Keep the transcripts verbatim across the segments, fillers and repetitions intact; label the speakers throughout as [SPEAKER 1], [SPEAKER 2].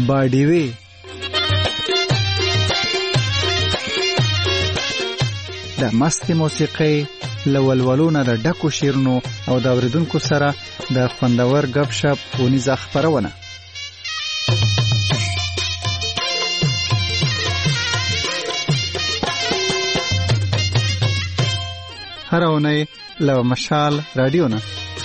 [SPEAKER 1] باډیوي د مستي موسیقي له ولولونه د ډکو شیرونو او د اوریدونکو سره د خوندور غپ شپ ونیزه خپرونه. هر اونۍ له مشال رادیو نه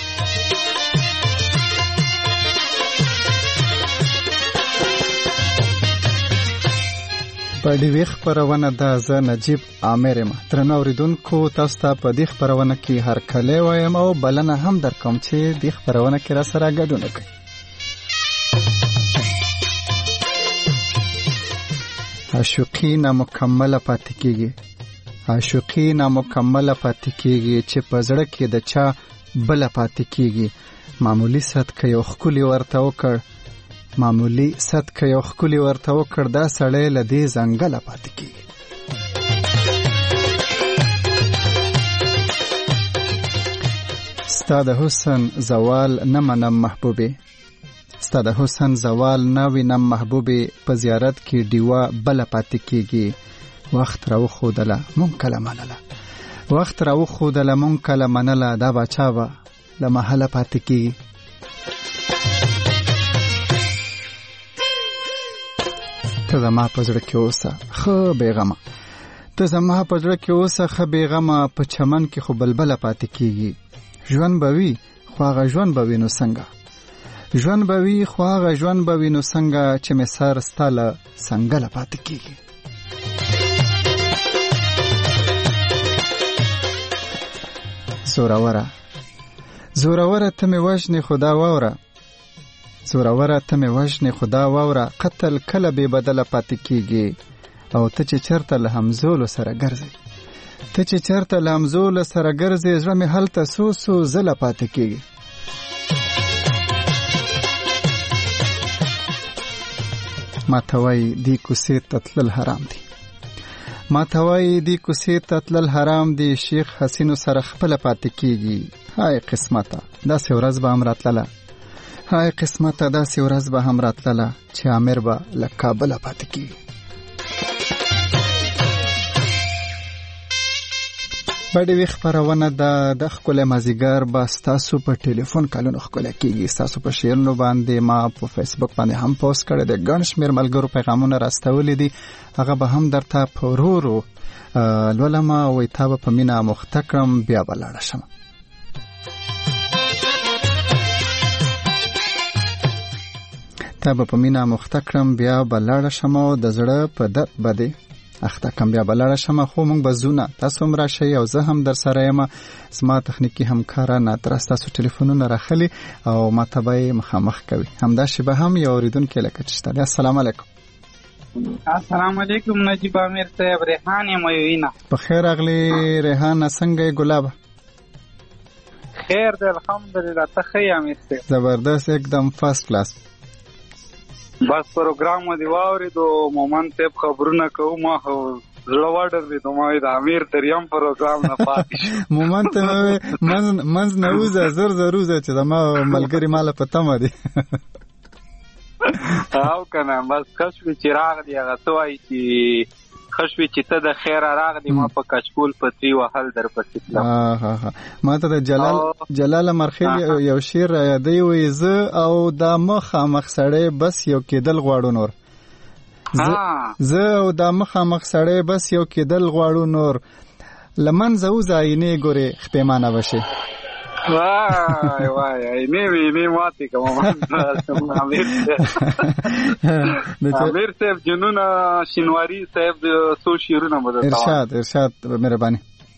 [SPEAKER 1] په دې وخت خبرونه د ز نجیب عامر ما ترنو اوریدونکو تاسو ته په دې خبرونه کې هر کله وایم او بلنه هم در کوم چې دې خبرونه کې را سره ګډون وکړي. عاشقی نامکمل پاتې کیږي، عاشقی نامکمل پاتې کیږي چې په زړه کې د چا بل پاتې کیږي. معمولی صدقه یو خولي ورته وکړ، معمولی صدقه یو خولي ورته وکړ، دا سړی له دې ځنګله پاتې کیږي. ستا د حسن زوال نه منم محبوبې، ستا د حسن زوال نه وینم محبوبې، په زیارت کې ډیوه بل پاتې کیږي. وخت راو خودله مون کله منله، وخت راو خودله مون کله منله، دا بچا به له محله پاتې کیږي. ته زما په زړه کې اوسه ښه بېغمه، ته زما په زړه کې اوسه ښه بېغمه، په چمن کې خو بلبله پاتې کیږي. ژوند به وي خو هغه ژوند به وي نو څنګه، ژوند به وي خو هغه ژوند به وي نو څنګه، چې مې سر ستا له څنګله پاتې کیږي. زوروره زوروره ته مې وژنې خدا واوره، زوروره ته مې وژنې خدا واوره، قتل کله بې بدله پاتې کیږي. او ته چې چېرته له همزولو سره ګرځې، ته چې چېرته له همزولو سره ګرځې، زړه مې هلته څو څو ځله پاتې کیږي. ما ته وایي دې کوڅې ته تلل حرام دي، ما ته وایي دې کوڅې ته تلل حرام دي، شیخ حسینو سره خپله پاتې کیږي. هاي قسمته داسې ورځ به هم راتلله، هاي قسمته داسې ورځ به هم راتلله، چې عامر به له کابله پاتې کیږي. بډې وی خبرونه د د ښکلی مازدیګر به ستاسو په ټلیفون کالونو ښکلی کیږي. ستاسو په شعرونو باندې ما په فیسبوک باندې هم پوسټ کړی دی، ګڼ شمېر ملګرو پیغامونه راستولي دي، هغه به هم درته په ورو ورو لولمه. وایي تا به په مینه مخته کړم بیا به لاړه شم. تا به په مینه مخته کړم بیا به لاړه شم، او د زړه په درد به دې اخته کم بیا به لاړه شم. خو موږ به ځونه، تاسو هم راشئ او زه هم در سره یم. زما تخنیکي همکاره نادره ستاسو ټلیفونونه راخلي او ما ته به یې مخامخ کوي. همداسې به هم یو اورېدونکی لکه چې شته دی. السلام علیکم.
[SPEAKER 2] السلام علیکم نجیب عامر صاحب، ریحان یم وینا.
[SPEAKER 1] په خیر راغلی ریحانه، څنګه یې ګلابه؟
[SPEAKER 2] خیر دی الحمدلله، ته ښه یې امیر صاحب؟
[SPEAKER 1] زبردست एकदम فرست کلاس.
[SPEAKER 2] بس پروګرام دی واورېدو، مومن صاحب خبرونه کوو، ما خو زړه وډرېدو، ما وایي د امیر دریم پروګرام نه پاتې شو.
[SPEAKER 1] مومن ته مې منځ نه وځه، زر زر وځه چې زما ملګري ماله په تمه دي.
[SPEAKER 2] او که نه بس ښه شوې چې راغلي، هغه څه وایي چې ښه شوې چې ته د خیره راغلي، ما په کچکول پتري وهل در پسې تلم.
[SPEAKER 1] ما ته د جلال جلال مرخیل یو شعر را یادوي، وایي زه او دا مخامخ سړی بس یو کېدل غواړو نور، زه او دا مخامخ سړی بس یو کېدل غواړو نور، له منځه وځه آینې ګورې خپېمانه بشي.
[SPEAKER 2] وای وای اینې وینې ماتې کوم امیر امیر صاحب جنونه شینواری صاحب سو شیرونه مده.
[SPEAKER 1] ارشاد ارشاد مهرباني.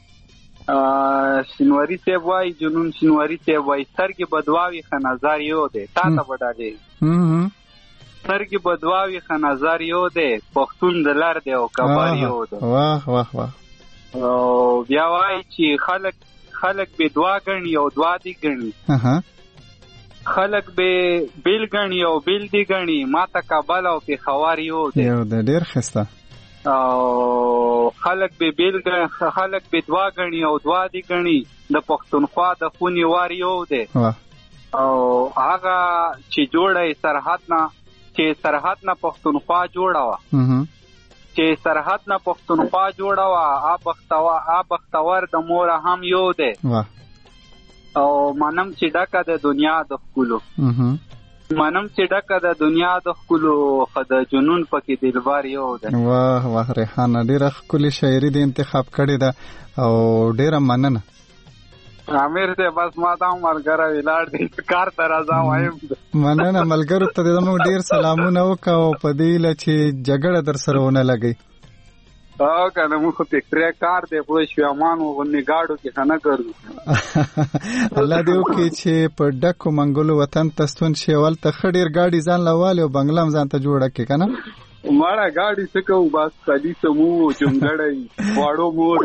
[SPEAKER 2] شینواری صاحب وای جنون شینواری صاحب وای سترګې بدواوي ښه نظر یو دی، تا ته به ډالې سترګې بدواوي ښه نظر یو دی، پښتون د لر دی او کبار یو دی.
[SPEAKER 1] واه واه واه.
[SPEAKER 2] او بیا وای چې خلک خلق به دعا گنی او دعا دی گنی، خلق به بیل گنی او بیل دی گنی، ما تا کابل او پیښور یو دی.
[SPEAKER 1] یو د ډیر خسته.
[SPEAKER 2] او خلق به بیل گنی، خلق به دعا گنی او دعا دی گنی، د پښتونخوا د خونی وار یو دی. او هغه چې جوړه سرحد نه چې سرحد نه پښتونخوا جوړه وه چې سرحد نه پښتونخوا جوړه وه آ بختور آ بختور د مور هم یو دی او منم چې ډکه د دنیا د ښکلو منم چې ډکه د دنیا د ښکلو خو د جنون پکې دلبر یو دی.
[SPEAKER 1] واه واه ریحانه ډېره ښکلې شاعري دې انتخاب کړې ده او ډېره مننه.
[SPEAKER 2] امیر ته بس ما دا ملګری ولاړ دی کار ته راځه وایم.
[SPEAKER 1] مننه ملګرو ته زموږ ډېر سلامونه وکړه او په دې هیله چې جګړه در سره ونه لګي.
[SPEAKER 2] او کنه موږ خو فکرې کار دی پوه شوې امان وغوندې ګاډو کې ښه نه ګرځو.
[SPEAKER 1] الله دې وکړي چې په ډکو منګلو وطن ته ستون شي او هلته ښه ډېر ګاډي ځان له والي او بنګله هم ځان ته جوړه کړي که نه.
[SPEAKER 2] ماړه ګاډي څه کوو بس پلیسه مو جونګړی واړو مور.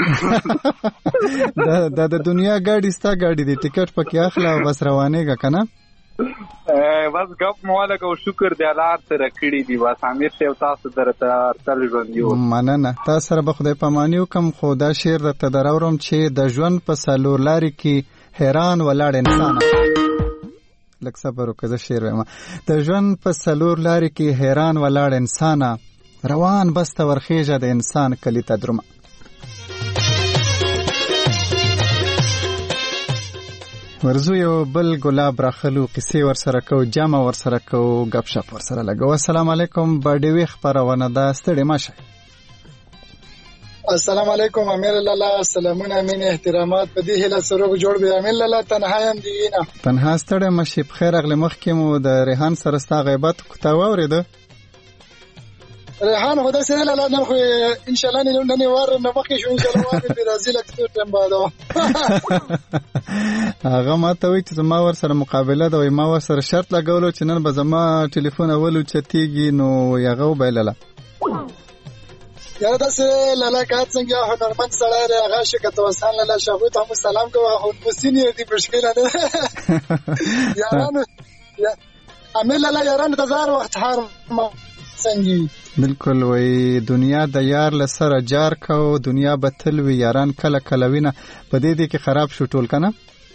[SPEAKER 1] دا د دنیا ګاډي ستا ګاډي دی ټیکټ پکې اخله او بس روانېږه که نه.
[SPEAKER 2] بس گپ موالک او شکر دی الله سره کړی دی بس امیر صاحب تاسو درته تل ژوند یو.
[SPEAKER 1] مننه تاسو سره به خدای پاماني وکم خو دا شعر درته دراورم چې د ژوند په څلور لارې کې حیران ولاړ انسان لږ صبر وکړه زه شعر وایم. د ژوند په څلور لارې کې حیران ولاړ انسان روان بس ته ورخیژه د انسان کلی ته درومه. ورزو یو بل ګلاب راخلو قصې ورسره کو جمع ورسره کو غپ شپ ورسره لګو. السلام علیکم باډوي خبرونه دا ستړي ماشه.
[SPEAKER 3] السلام علیکم امیر لالا سلامونه مين احترامات په دې هله سره جوړ به امیر لالا تنها هم دی نه
[SPEAKER 1] تنها ستړي مشه. بخیر اغلی مخکې مو د ریحان سره ستا غیبت کوته واورید.
[SPEAKER 3] ریحان خدا سره لالا نه خو ان شاء الله نه نه ور نه مخکې شو ان شاء الله واه برازیل اکتور ټیم بعدو.
[SPEAKER 1] هغه ما ته وی چې ما ور سره مقابله ده او ما ور سره شرط لګولو چې نن به زما ټلیفون اولو چتیږي نو یغه وبایلله.
[SPEAKER 3] یاره داسې لالا کات څنګه هنرمند سره هغه شکایت وسان لالا شابو ته هم سلام کوه خو مسینی دی مشکل نه یارانو امیر لالا یارانو تزار وخت هر ما څنګه
[SPEAKER 1] بالکل وای دنیا د یار لسره جار کو دنیا به تل وی یاران کله کله وینه په دې دې کې خراب شو ټول کنه.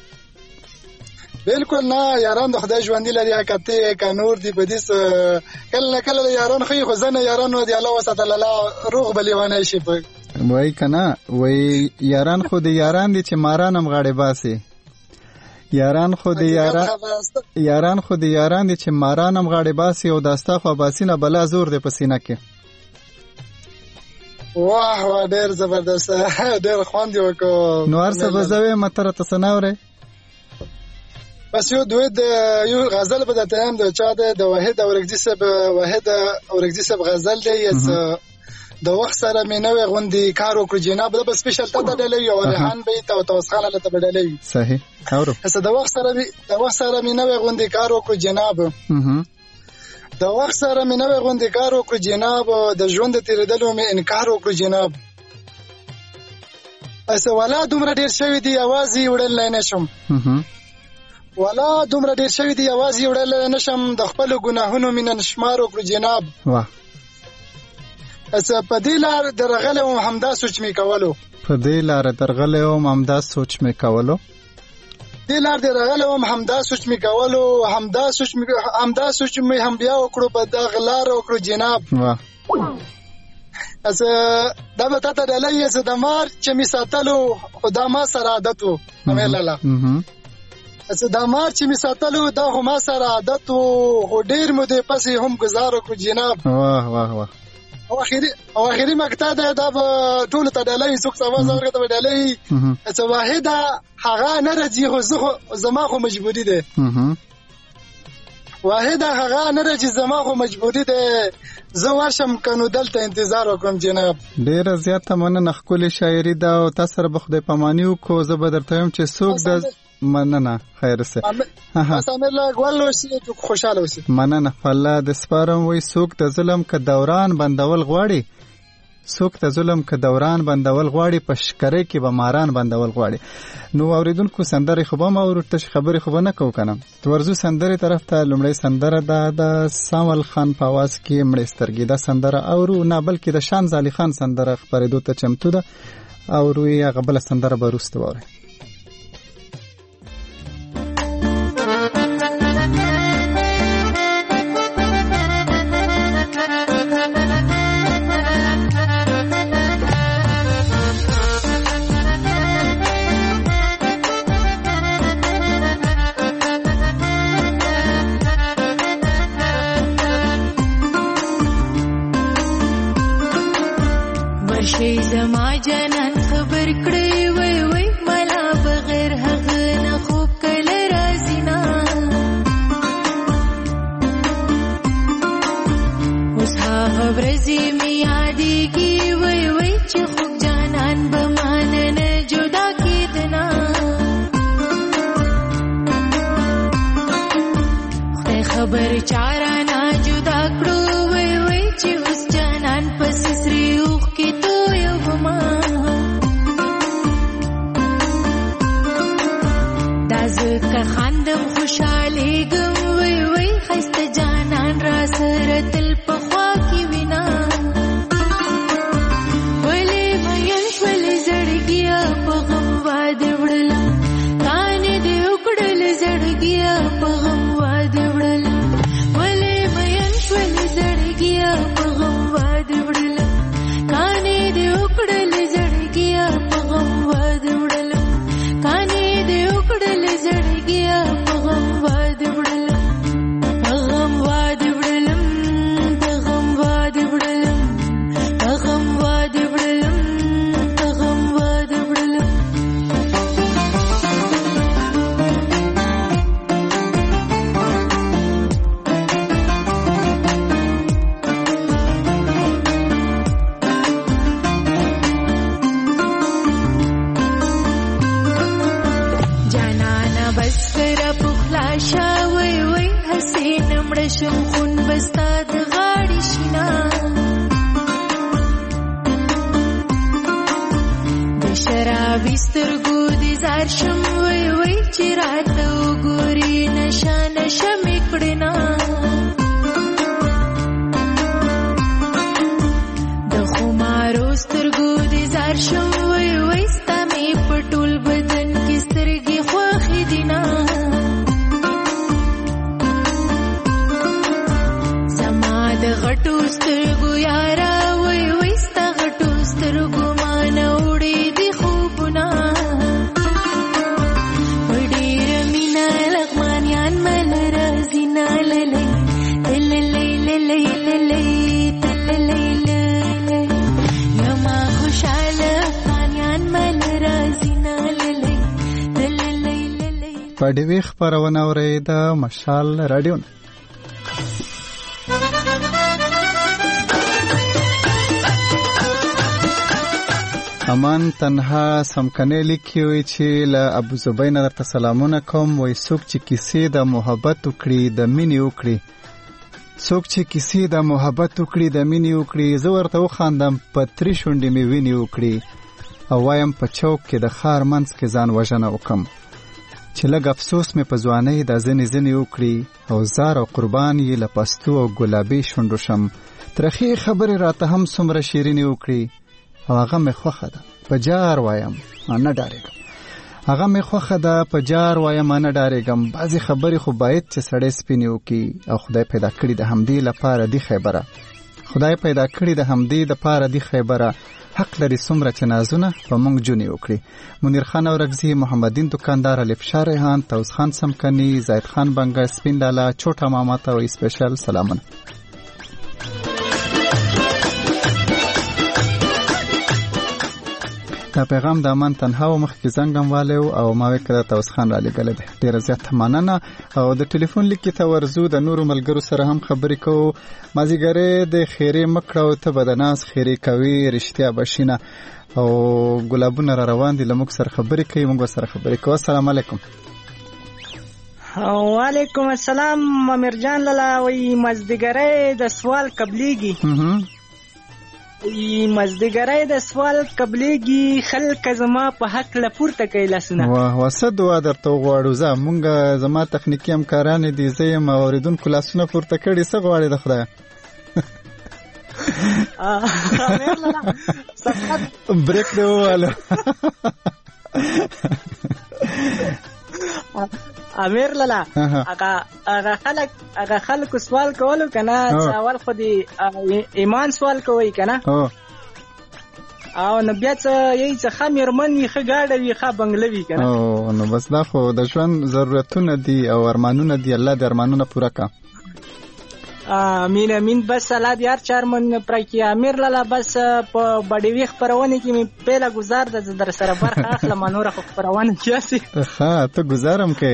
[SPEAKER 3] بالکل نه یاران د خدای ژوند لري حقته ک نور دی په دې کله کله یاران خو خو زنه یاران دی الله وسط الله روغ بلیوانه شي په
[SPEAKER 1] وای کنه وای یاران خو د یاران دي چې مارانم غاړي باسي. یاران خو د یاران یاران خو د یاران دي چې مارانم غاړي باسي او داستا خو باسینه بلا زور دی پسینه کې.
[SPEAKER 3] واه واه ډېر زبردست ډېر خوان دی وکړو.
[SPEAKER 1] نو ارسه بزوي متره تسناوره
[SPEAKER 3] بس یو دوی د یو غزل په دته هم د چا د واحد اورګزي سب واحد اورګزي سب غزل دی یس د وخت سره مې نوې غوندي کار وکړ جناب د سپیشل ته ډلې یو ریحان به ته توسخانه لته بدلې
[SPEAKER 1] صحیح اورو
[SPEAKER 3] هسه د وخت سره د وخت سره مې نوې غوندي کار وکړ جناب د وخت سره مې نوې غوندي کار وکړ جناب د ژوند تیرېدلو مې انکار وکړ جناب اسه ولا دومره ډیر شوی دی आवाज وړل نه شم ولا دومره ډیر شوی دی आवाज وړل نه شم د خپل ګناهونو مې نشمار وکړ جناب
[SPEAKER 1] واه
[SPEAKER 3] اسه په دې لار درغله او همدا سوچ می کولو
[SPEAKER 1] په دې لار درغله او همدا سوچ می کولو
[SPEAKER 3] دې لار درغله او همدا سوچ می کولو همدا سوچ می همدا سوچ می هم بیا وکړو په دغه لار وکړو جناب
[SPEAKER 1] واه
[SPEAKER 3] اسه دا به تاسو د لایې څه د مار چې می ساتلو خدا ما سره عادت وو املاله اسه دا مار چې می ساتلو دا هم سره عادت وو ډیر مو دې پسې هم گزارو کو جناب
[SPEAKER 1] واه واه واه
[SPEAKER 3] او اخیری او اخیری مقطع ده دا ټول ته ډالۍ څوک سواز ورته ته ډالۍ څه واحده هغه نه راځي خو زما خو مجبوری ده واحده هغه نه راځي زما خو مجبوری ده زه ورشم کنو دلته انتظار وکم جناب.
[SPEAKER 1] ډیره زیاته مننه خپل شاعری دا او تاسو سره بخدای پامانیو کو زه به درته هم چې څوک د مننه خیر سه
[SPEAKER 3] ها سامر لا ګول وسی خوشاله وسی
[SPEAKER 1] مننه الله د سپارم وای څوک د ظلم ک دوران بندول غواړي څوک د ظلم ک دوران بندول غواړي په شکرې کې به ماران بندول غواړي. نو اوریدونکو سندره خو به ما ورته خبرې خو نه کو کنه ورزو سندره طرف ته لمړی سندره دا د سامل خان په आवाज کې مړ سترګې دا سندره اورو نه بلکې د شان زالی خان سندره خبرېدو ته چمتو ده او روی هغه بل سندره بروسته وره.
[SPEAKER 4] جنان خبر کړی وای وای ملا بغیر هغه نه خوب کله راځي نه اوس هغه ورځې مې یادېږي وای وای چې خوب جانان به مانه نه جدا کېدنه خدای خبر چاره نه جدا کړو وای وای چې اوس جانان پس سری اوخ کې تو یو ما دا زکه خاندم خوشالېږم وای وای ښایسته جانان را سره تل په خوا کې وینا ولې مین شول زړګیا په غم واده وړلم کانې دې وکړل زړګیا په غم واده وړلم ولې مین شول زړګیا په غم واده وړلم کانې دې وکړل زړګیا په غم واده وړلم کانې دې وکړل زړګیا په غم واده وړلم په غم واده وړلم په غم واده وړلم په غم واده وړلم په غم واده وړلم جانانا بس کرا پخلا شا وای وای حسین مړه شم خون بستا د غاړې شینا د شرابي سترګو دې زار شم وای وای چې راته وګورې نشه نشه مې کړې نه د خمارو سترګو دې زار شم وای وای ستا مې په ټول بدن کې سترګې خوښې دي نه زما د غټو سترګو یارا وای وای ستا غټو سترګو مانه وړې دي خوبونه په ډېره مینه لغمانیان مل راځي نه للی تللی للی للی تللی للی یما خوشحاله افغانیان مل راځي نه للی تللی للی
[SPEAKER 1] په ډیوی خپرونه اورئ د مشال رادیو نه. امان تنها سمکنه لیکي وي چې له ابو زبین درته سلامونه کوم وای څوک چې کیسې د محبت وکړي د مینې وکړي څوک چې کیسې د محبت وکړي د مینې وکړي زه ورته وخاندم په ترې شونډې مې وینې وکړي او وایم په چوک کې د ښار منځ کې ځان وژنه وکم چې لږ افسوس مې په ځوانۍ د ځینې ځینې وکړي او زار او قربان یې له پستو او ګلابي شونډو شم ترخې خبرې راته هم څومره شیرینې وکړي او هغه مې خوښه ده په جار وایم نه ډارېږم هغه مې خوښه ده په جار وایم نه ډارېږم بعضې خبرې خو باید چې سړی سپینې وکړي او خدای پیدا کړي د همدې لپاره دی خیبره خدای پیدا کړي د همدې لپاره دی خیبره حق لري څومره چې نازونه په موږ جونې وکړي منیر خان اورکزي محمدین دکاندار الفشار ریحان توس خان سمکني زید خان بنګر سپین لالا چوټا ماما ته وایي سپیشل سلامونه دا پیغام د امان تنها و مخکې زنګم والیو او ما وکړه توس خان را لګل دی ډیره زیاته مننه او د ټلیفون لیکي ته ورزو د نورو ملګرو سره هم خبرې کوو مازیګرې د خیرې مکړه او ته به د ناز خیرې کوي رښتیا بشینه او ګلابونه را روان دي له موږ سره خبرې کوي موږ سره خبرې کوو السلام علیکم
[SPEAKER 5] وعلیکم السلام امیر جان لالا وی مزدګرې د سوال قبليږي ای مزدګرای د سوال قبليږي خلک زما په حق لپورته کوي لاسونه
[SPEAKER 1] واه وسد وا درته غواړو زه مونږ زما تخنیکی همکاران دي زه یم اوریدونکو لاسونه پورته کړي څه غواړي د خدای بریک دی واله
[SPEAKER 5] امیر لالا هغه هغه خلک هغه خلک سوال کولو کنه سوال خو دی ایمان سوال کوي کنه او نو بیا څه یی څه خمیرمن وي ښه ګاډه وي ښه بنگلوي کنه
[SPEAKER 1] او نو بس دا خو د ژوند ضرورتونه دي او ارمانونه دي الله د ارمانونه پوره کا
[SPEAKER 5] مين مين بس الله دې هر چار من پر کې امیر لاله بس په بډې وی خبرونه کې می پیله گزار د در سره برخه اخلم نور خو خبرونه کیاسي
[SPEAKER 1] ها ته گزارم کې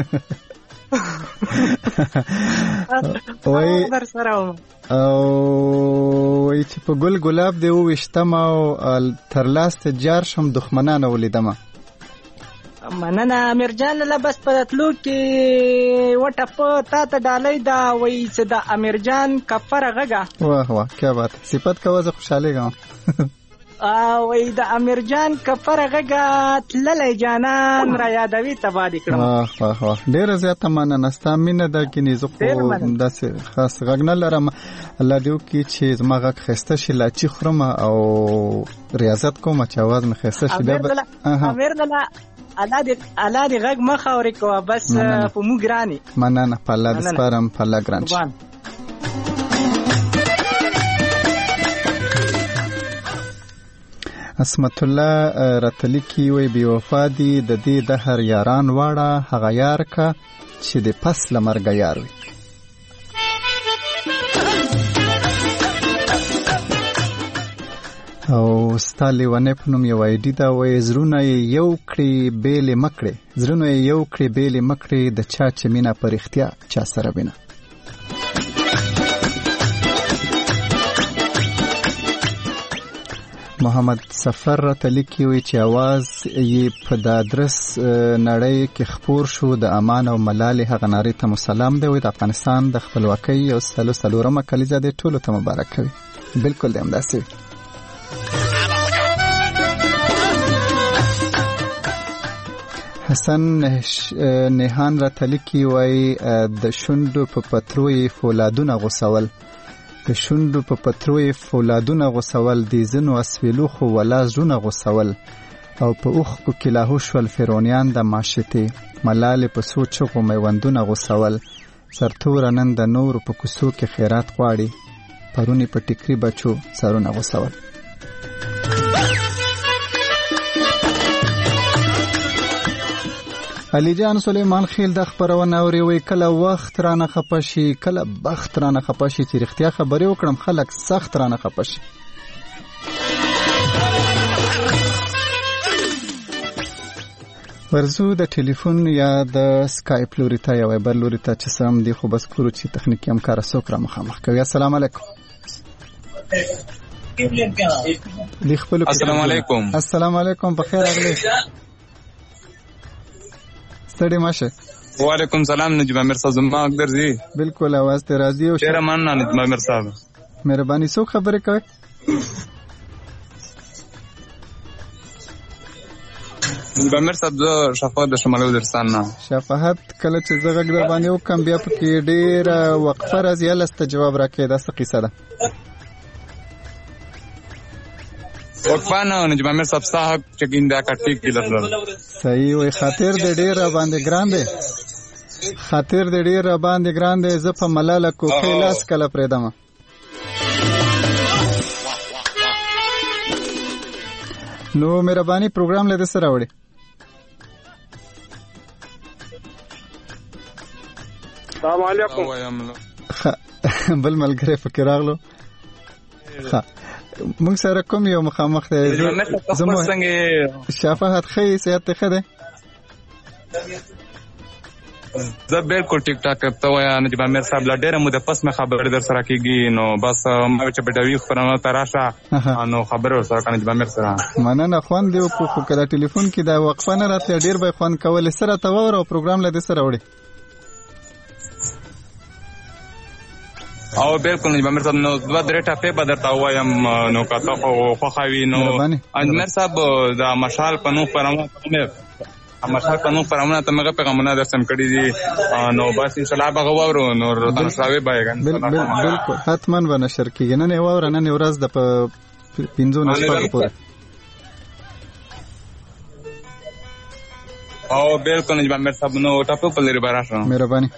[SPEAKER 1] وای
[SPEAKER 5] در سره
[SPEAKER 1] او وای چې په ګل ګلاب دی او وشتم او تر لاس ته جار شم دښمنانه ولیدم
[SPEAKER 5] مننه امیر جان له بس په تلو کې وټه په تا ته ډالۍ دا وای چې د امیر جان کفره غږه
[SPEAKER 1] واه واه کیا بات صفت کوه زه خوشاله ګم
[SPEAKER 5] وای د امیر جان کفره غږه تللی جانان را یادوي تبادی کړم
[SPEAKER 1] واه واه واه ډیره زیاته مننه ستا مینه ده کې زه خو داسې خاص غږ نه لرم الله دې وکړي چې زما غږ ښایسته شي لا چې خورم او ریاضت کوم چې اواز مې ښایسته شي
[SPEAKER 5] امیر لاله الله دې الله دې غږ مخ اورې کوه بس په موږ ګرانې
[SPEAKER 1] مننه په الله دې سپارم په الله ګران شي اسمت الله راتلیکی وی بی وفا دی د دې د هر یاران واړه هغه یار کا چې د پس لمرګ یار وي او ستالی ونه پنوم یو ایډی دا وای زرونه یو کړي بیل مکړي زرونه یو کړي بیل مکړي د چا چې مینا پر اختیا چا سره بینه محمد سفر تلیکی وی چې आवाज یې په د ادرس نړۍ کې خپور شو د امان او ملال هغه ناری ته مسالم دی وی د افغانستان د خپلواکۍ او سلو سلورمه کلیزه د ټولو ته مبارک وي بالکل دیم داسي حسن نهان را تلیکی وی د شوندو په پتروي فولادونه غوسول د شوندو په پتروي فولادونه غوسول د زنو اسویلو خو ولا زونه غوسول او په اوخ کو کلاهو شول فرعونیان د ماشته ملال په سوچو کو میوندونه غوسول سرتور نن د نور په کوسو کې خیرات غواړي پرونی په ټیکری بچو سرونه غوسول علی جان سلیمان خیل د خبرونه اوري وی کله وخت رانه خپشي کله بخت رانه خپشي چې رښتیا خبرې وکړم خلک سخت رانه خپشي ورزو د ټلیفون یا د اسکایپ لوري ته یا وایبر لوري ته چې سم دی خو بس کورو چې تخنیکی همکار سوک را مخامخ کوي السلام علیکم
[SPEAKER 6] السلام علیکم
[SPEAKER 1] السلام علیکم بخیر اغلی ستړي ماشه
[SPEAKER 6] وعلیکم سلام نجیب امیر صاحب زما درځي
[SPEAKER 1] بالکل आवाज ته راځي او
[SPEAKER 6] ډیر مننه نجیب امیر صاحب
[SPEAKER 1] مهرباني سو خبرې کوي
[SPEAKER 6] نجیب امیر صاحب زه شفاعت د شمالي وزیرستان نه
[SPEAKER 1] شفاعت کله چې زه غږ در باندې وکم بیا پکې ډیر وقفه راځي لسته جواب راکې دا څه قصه ده
[SPEAKER 6] وقفه نه نجیب امیر صاحب صاحب چګین دا کټی کې لرل
[SPEAKER 1] صحیح وي خاطر د ډیر باندې ګران دی خاطر د ډیر باندې ګران دی زه په ملاله کو خلاص کله پرېدم نو مهرباني پروګرام لید سره وړي
[SPEAKER 2] السلام علیکم
[SPEAKER 1] بل ملګری فکر راغلو ها مونږ سره کوم یو مخامخ دی زموږ شفاعت خې سیات ته ده
[SPEAKER 6] زه بالکل ټیک ټاک ته وایا نجیب امیر صاحب لا ډېر مو د پس مې خبر در سره کیږي نو بس ما چې په ډوی خبرونه تراشه نو خبر ور سره نجیب امیر سره
[SPEAKER 1] مننه خوان دی خو کله ټلیفون کې دا وقفه نه راته ډېر به خوان کول سره ته وره او پروګرام لید سره وړي
[SPEAKER 6] او بالکل نجیب امیر صاحب نو دوه درې ټاپې به درته وایم نو کاته خو خوښوي نو امیر صاحب د مشال په نوم پرمه مشال په نوم پرمه ته موږ پیغامونه درسم کړي دي نو بس ان شاء الله به غوورو نو راتنه شاوي بایګان
[SPEAKER 1] بالکل حتما به نشر کیږي نن یو ور نن ورځ د پینځو نشپږ پورې
[SPEAKER 6] او بالکل نجیب امیر صاحب نو ټاپې په لري براشه
[SPEAKER 1] مهرباني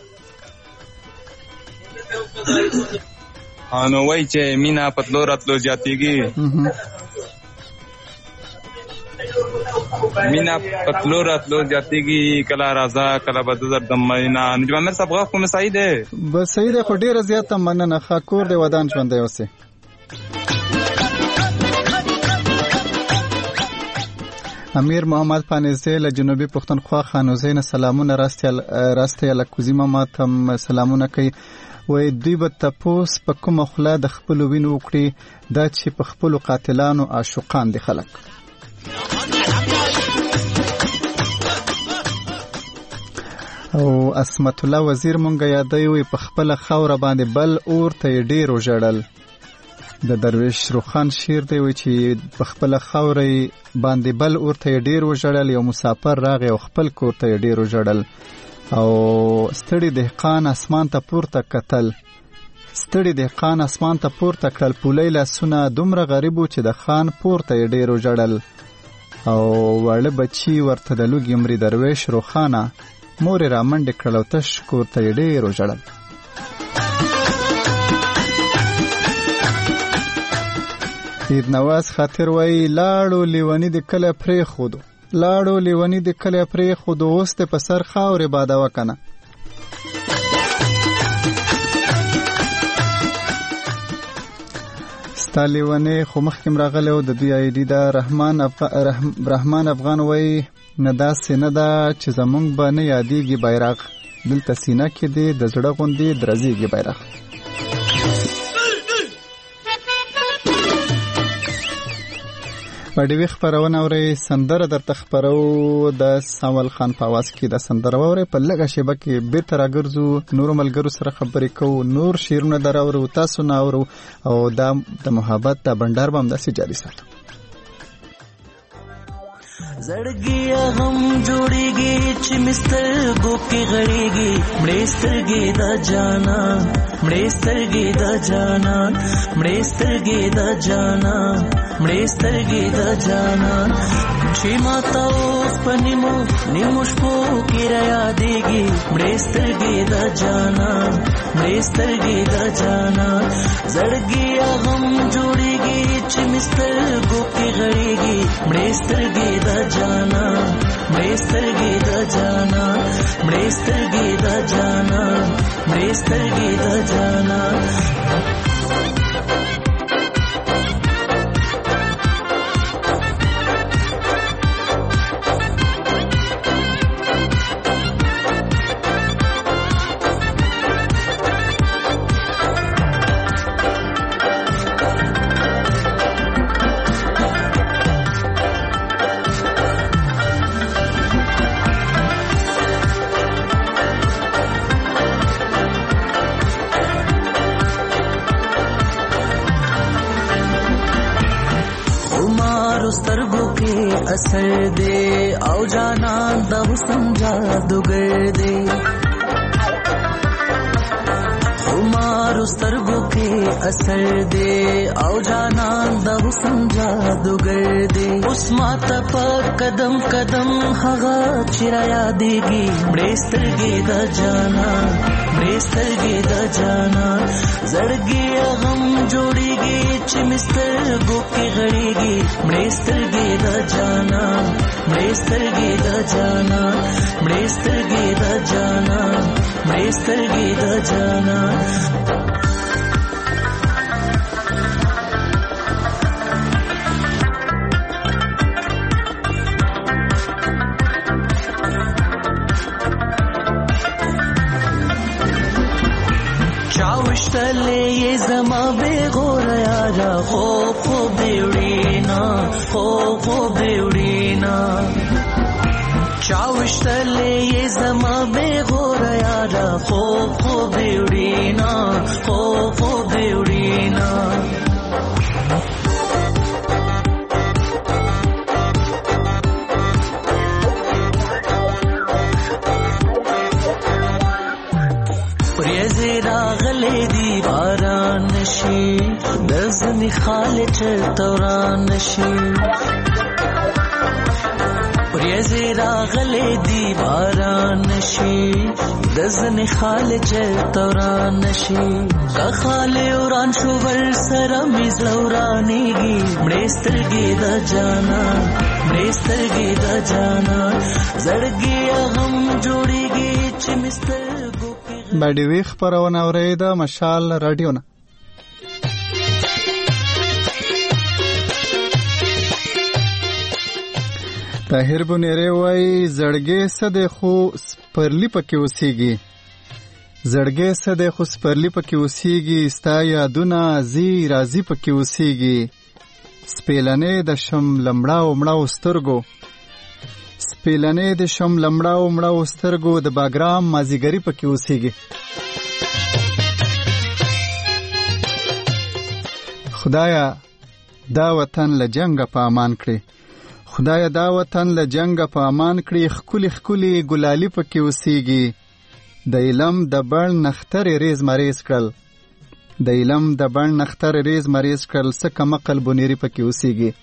[SPEAKER 6] نو وای چې مینا پتلو راتلو جاتیږي مینا پتلو راتلو جاتیږي کله راځه کله به در د مینا نجمن صاحب غوښ کوم صحیح دی
[SPEAKER 1] بس صحیح دی خو ډیره زیاته مننه خاکور دی ودان ژوند دی اوسه امیر محمد پانیزی له جنوبي پښتونخوا خانوزین سلامونه راستي راستي لکوزی ما تم سلامونه کوي وای دوی به تپوس په کوم خلا د خپل وینو وکړي دا چې په خپل قاتلانو عاشقان دي خلک او اسمت الله وزیر مونږه یادوي وي په خپل خوره باندې بل اور ته ډیر وژړل د درویش روخان شیر دی وي چې په خپل خوره باندې بل اور ته ډیر وژړل یو مسافر راغی او خپل کور ته ډیر وژړل او ستړي دهقان اسمان ته پورته کتل ستړي دهقان اسمان ته پورته کړل پولې لاسونه دومره غریبو چې د خان پورته ډیر وژړل او وړه بچي ورته د لوګي مری درویش روخانه مور را منډ کړل او تش کور ته ډیر وژړل اید نواز خاطر وای لاړو لیونی د کله پرې خودو لاړو لیونی د کله پرې خودو اوس ته په سر خاورې بادا وکنه ستالیونه خو مخکم راغله او د دوی آی ډی دا رحمان افغان رحمان افغان وای نه دا سینه دا چې زمونږ باندې یادېږي بیرغ دلته سینه کې دی د زړه غوندې درځيږي بیرغ پډوي خبرونه اوري سندره در تخبرو د ساول خان په आवाज کې د سندره اوري په لګه شیبه کې به تر اگرزو نور ملګرو سره خبرې کوو نور شیرونه دراورو تاسو نه اورو او د محبت د بندر بم د سي جاري ساتو
[SPEAKER 7] زړګیا هم جوړيږي چې مستر ګو کې غړيږي مړسترګې د جانا مړسترګې د جانا مړسترګې د جانا مړسترګې د جانا چې ماته اوس پنیمو نیمو شپو کې را یادېږي مړسترګې د جانا مړسترګې د جانا زړګیا هم جوړيږي چې مستر ګو کې غړيږي مړسترګې د جانا مړسترګې د جانا مړسترګې د جانا مړسترګې د جانا اثر دے او جانا د حسن جادوگر دے عمر سترګو کې اثر دے او جانا د حسن جادوگر دے اوس ماته په قدم قدم هغه چیرې یادېږي مړسترګې د جانا مړسترګې د جانا زړګي غم جوړيږي چې مسترګو کې غړيږي مړسترګې د جانا مړسترګې د جانا مړسترګې د جانا مړسترګې د جانا چاوشتلې یې زما به غور یارا خو خو بیورینا خو خو بیورینا چاوشتلې یې زما به غور یارا خو خو بیورینا خو خو بیورینا دی باران نشي د زمي خاله چر توران نشي ورېځې راغلې دي باران شي د ځنې خاله چېرته وران شي که خاله وران شو ور سره مې زړه ورانېږي مړې سترګې د جانان مړې سترګې د جانان زړګي غم جوړېږي چې مې سترګو کې
[SPEAKER 1] باډي خپرونه اورېده مشال رادیو نه. طاهر بنيري وای زړګي سده خو سپرلی پکې اوسېږي زړګي سده خو سپرلی پکې اوسېږي ستا یادونه زی راضی پکې اوسېږي سپېلنې د شم لمړاو مړاو سترګو سپېلنې د شم لمړاو مړاو سترګو د باګرام مازیګری پکې اوسېږي. خدایا دا وطن له جنګه په امان کړي خدای دا وطن له جنگه په امان کړي خکلی خکلی ګلالي پکې اوسېږي د علم د بڼ نختر ریز مریض کړل د علم د بڼ نختر ریز مریض کړل څه کمقل بنيري پکې اوسېږي.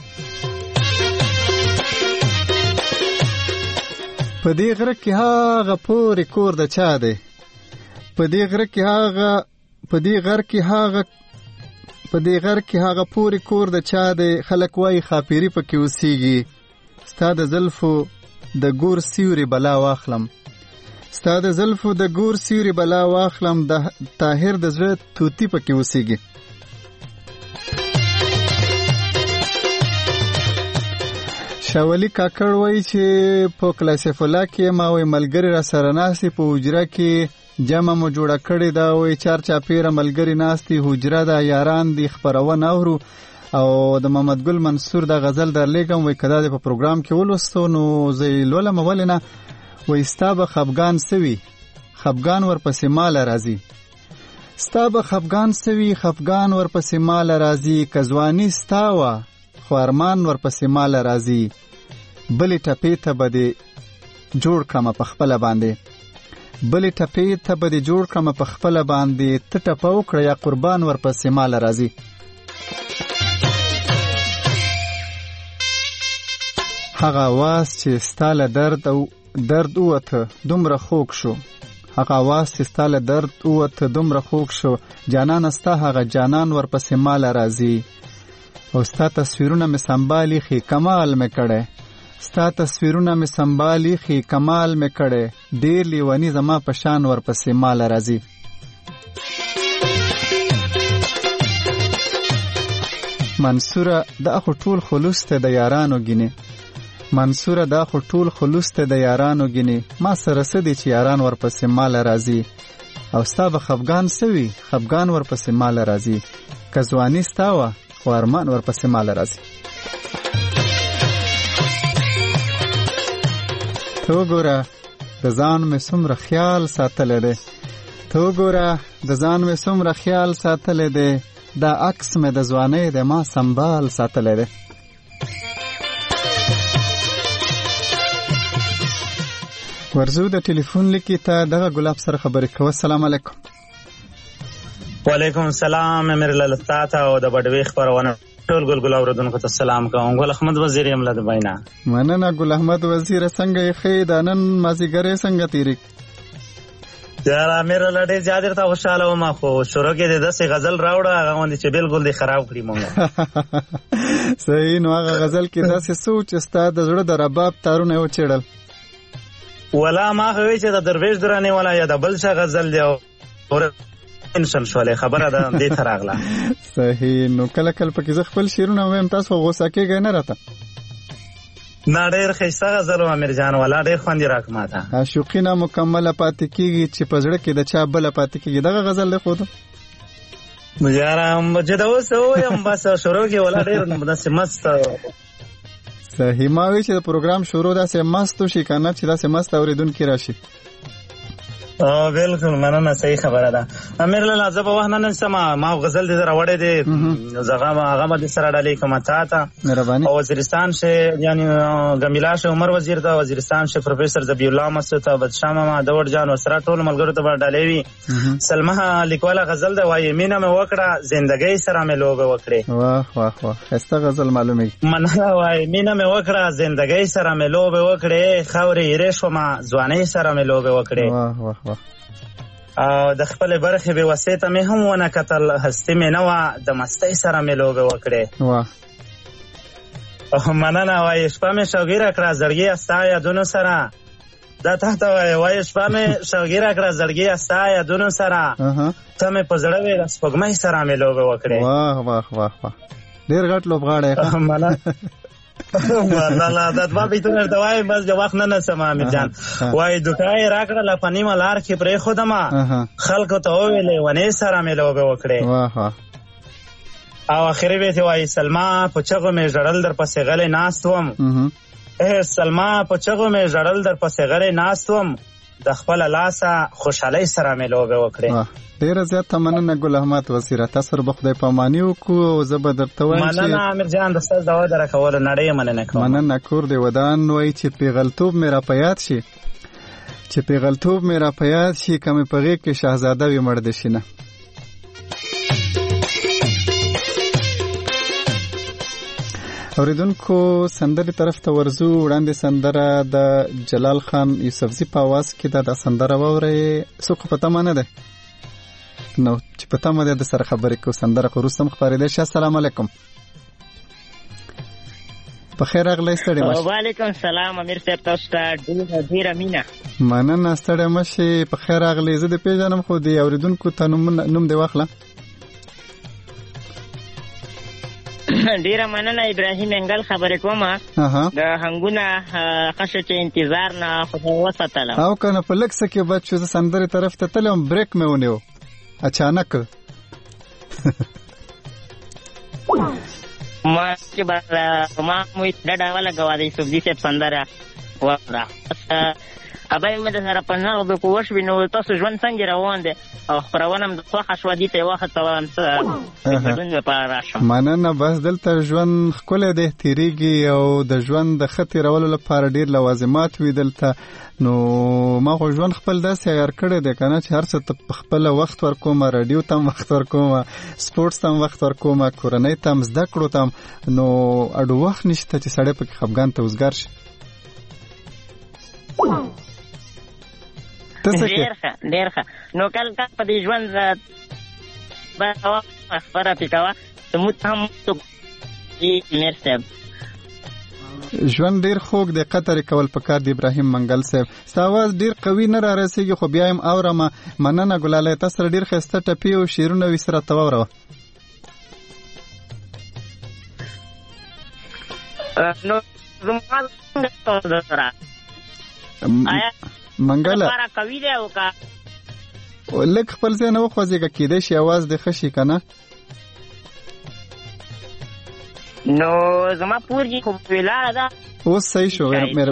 [SPEAKER 1] په دې غره کې هغه پورې کور د چا دی په دې غره کې هغه په دې غر کې هغه په دې غر کې هغه پورې کور د چا دی خلک وای خاپيري پکې اوسېږي ستا د زلفو د ګور سیوري بلا واخلم ستا د زلفو د ګور سیوري بلا واخلم د طاهر د زړه توتی پکې اوسېږي. شاولی کاکړ وای چې په کلاسفلا کې ما وای ملګری را سره ناسي په حجره کې جمع مو جوړه کړې دا وای چار چاپیره ملګری ناستي حجره دا یاران دی خبرونه اورو او د محمد ګل منصور دا غزل درلېګم وای کدا د په پروګرام کې ولوستو نو زې لولم ولنه وای ستابه خفغان سوي خفغان ورپسې مال راځي ستابه خفغان سوي خفغان ورپسې مال راځي کزوانی ستاوه خو ارمان ورپسې مال راځي بلې ټپې ته بده جوړ کړم په خپل باندې بلې ټپې ته بده جوړ کړم په خپل باندې ته ټپو کړ یا قربان ورپسې مال راځي. هغه واس چې ستاله درد او درد وته دومره خوږ شو هغه واس چې ستاله درد وته دومره خوږ شو جانان استا هغه جانان ورپسې مال راځي او ستا تصویرونه می سنبالي خي کمال می کړه ستا تصویرونه می سنبالي خي کمال می کړه ډیر لیونی زما پشان ورپسې مال راځي. منصوره دا خو ټول خلوص ته د یارانو گینه منصوره دا خو ټول خلوص ته د یارانو گینه ما سره سدي چې یاران ورپسې مال راځي او ستا به خفغان سوي خفغان ورپسې مال راځي کزوانی ستاوه خو ارمان ورپسې مال راځي. تو ګوره د ځان مې څومره خیال ساتلی دی تو ګوره د ځان مې څومره خیال ساتلی دی دا عکس مې د ځوانۍ د ما سنبال ساتلی دی. ورزو د ټلیفون لیکي ته دغه ګلاب سره خبرې کوه. السلام علیکم.
[SPEAKER 8] وعلیکم السلام امیر للتا تا او د بډوي خبرونه ټول ګل ګل اوردونکو ته سلام کوم. ګل احمد وزیر یم له دبینا.
[SPEAKER 1] مننه ګل احمد وزیر څنګه یې خې دانن مازیګره څنګه تیری
[SPEAKER 8] یار امیر لړې زیاتره ته خوشاله و ما خو شروع کې د داسې غزل راوړه هغه باندې چې بالکل دی خراب کړی مونږ.
[SPEAKER 1] صحیح نو هغه غزل کې داسې سوچ استا د زړه د رباب تارونه و چړل
[SPEAKER 8] ولا ما خوي چې د درویش درانه ولا یا د بل څه غزل دی او انشن شولې خبره ده دې تراغله.
[SPEAKER 1] صحیح نو کله کله پکې ز خپل شیرونه وایم تاسو غوسه کېږئ نه راته
[SPEAKER 8] نه ډېر ښایسته غزل و امیر جان والا ډېر خوند راک ماته
[SPEAKER 1] عاشقینه مکمله پاتې کېږي چې په زړه کې د چا بله پاتې کېږي دغه غزل دی خو
[SPEAKER 8] یاره چې دا اوس ووایم بس شروع کې والا ډېر داسې مست
[SPEAKER 1] صحیح ما وی چې د پروګرام شروع داسې مست وشي که نه چې داسې مست اورېدونکي راشي
[SPEAKER 8] اه بالکل مننه صحیح خبره ده. امیر لاله زه په وخت نه سم ما غزل دې راوړې دي زغه هغه مده سره ډالې کوم تا ته
[SPEAKER 1] مهرباني.
[SPEAKER 8] او وزیرستان شه یعنی غمیلا شه عمر وزیر ته وزیرستان شه پروفیسور ذبیح الله مسعود ته بدشاه ما دور جان او سره ټول ملګرو ته ډالې وی. سلمہ لیکواله غزل ده وایي مینه مې وکړه زندګۍ سره مې لوبه وکړې.
[SPEAKER 1] واه واه واه خسته غزل معلومه.
[SPEAKER 8] مننه وایي مینه مې وکړه زندګۍ سره مې لوبه وکړې خاورې یې شوم ځوانۍ سره مې لوبه وکړې.
[SPEAKER 1] واه واه واه.
[SPEAKER 8] او د خپل برخې به وسیته مې هم ونه کتل هستی مې نه وه د مستۍ سره مې لوبې وکړې.
[SPEAKER 1] واه
[SPEAKER 8] مننه وایي شپه مې شوګیره کړه زړګي ستا یادونو سره. دا تا ته وایي وایي شپه مې شوګیره کړه زړګي ستا یادونو سره ته مې په زړه وې د سپوږمۍ سره مې لوبې وکړې.
[SPEAKER 1] واه واه واه واه ډېر غټ لوبغاړی.
[SPEAKER 8] مننه مننه دا دوه بیتونه درته وایم بس د وخت نه نسم امیر جان. وایي دوکای راکړله په نیمه لار کې پرېښودمه خلکو ته وویلې ونې سره مې لوبې وکړې. او اخري بیت وایي سلما په چغو مې ژړل در پسې غلی ناست وم. سلما په چغو مې ژړل در پسې غلی ناست وم د خپله لاسه خوشحالۍ سره مې لوبې وکړې.
[SPEAKER 1] ډېره زیاته مننه ګل احمد وزیره. تاسو سره به خدای پاماني وکړو او زه به درته وایم چې
[SPEAKER 8] مننه امیر جان د ستاسو د وده راکولو نړۍ مننه کوم.
[SPEAKER 1] مننه کور دې ودان. وایي چې پیغلتوب مې را په یاد شي چې پیغلتوب مې را په یاد شي که مې په غېږ کې شهزاده وي مړ دې شي نه. اوریدونکو سندرې طرف ته ورځو. وړاندې سندره د جلال خان یوسفزي په اواز کې ده. دا سندره واورئ. څوک په تمه نه ده نو چې په تمه ده د سره خبرې کوو. سندره خو وروسته هم خپرېدی شي. السلام علیکم. په خیر راغلی. ستړی مه شي.
[SPEAKER 9] وعلیکم سلام امیر صاحب تاسو ته ډېره ډېره مینه.
[SPEAKER 1] مننه ستړی مه شي. په خیر راغلی. زه دې پېژنم خو د اورېدونکو ته نوم دې واخله.
[SPEAKER 9] ډیره مننه ابراهیم انګل خبرې کومه د هنګونه خشه چې انتظار نه خدای وساتله.
[SPEAKER 1] او کنه په لږ څه کې بعد چې زه سندرې طرف ته تلم بریک مې ونیو اچانک.
[SPEAKER 9] ما چې ما مو ډډه ولګوا د یوسفزي صاحب سندره واوره. ابای مې د سره په نغ د کوش وینو تاسو ژوند څنګه روان دي او خبرونه د خوښه شو دي ته وخت توان څه په راشم.
[SPEAKER 1] مننه بس دلته ژوند ښکلی دی تیریږي او د ژوند د ښه تېرولو لپاره ډېر لوازمات وي دلته. نو ما خو ژوند خپل داسې عیار کړی دی که نه چې هر څه ته په خپله وخت ورکوم. راډیو ته هم وخت ورکوم سپورټس ته هم وخت ورکوم کورنۍ ته هم زده کړو ته هم. نو اډو وخت نشته چې سړی پکې خفګان ته وزګار شي.
[SPEAKER 9] ډېر ښه ډېر ښه. نو کله کله په دې ژوند خبره پې کوه زموږ هم میر صاحب
[SPEAKER 1] ژوند ډېر خوږ دی. قطر کول پکار دی. ابراهیم منګل صاحب ستا اواز ډېر قوي نه را رسېږي خو بیا یم اورم. مننه ګلالی. تا سره ډېر ښایسته ټپې او شعرونه وي سره ته واوروه.
[SPEAKER 9] نو زما
[SPEAKER 1] منګله
[SPEAKER 9] کوي دی او که
[SPEAKER 1] لږ خپل ځای نه وخوځېږه کېدای شي اواز دې ښه شي که نه.
[SPEAKER 9] نو زما پورجي خو ولاړه ده
[SPEAKER 1] اوس صحیح شو.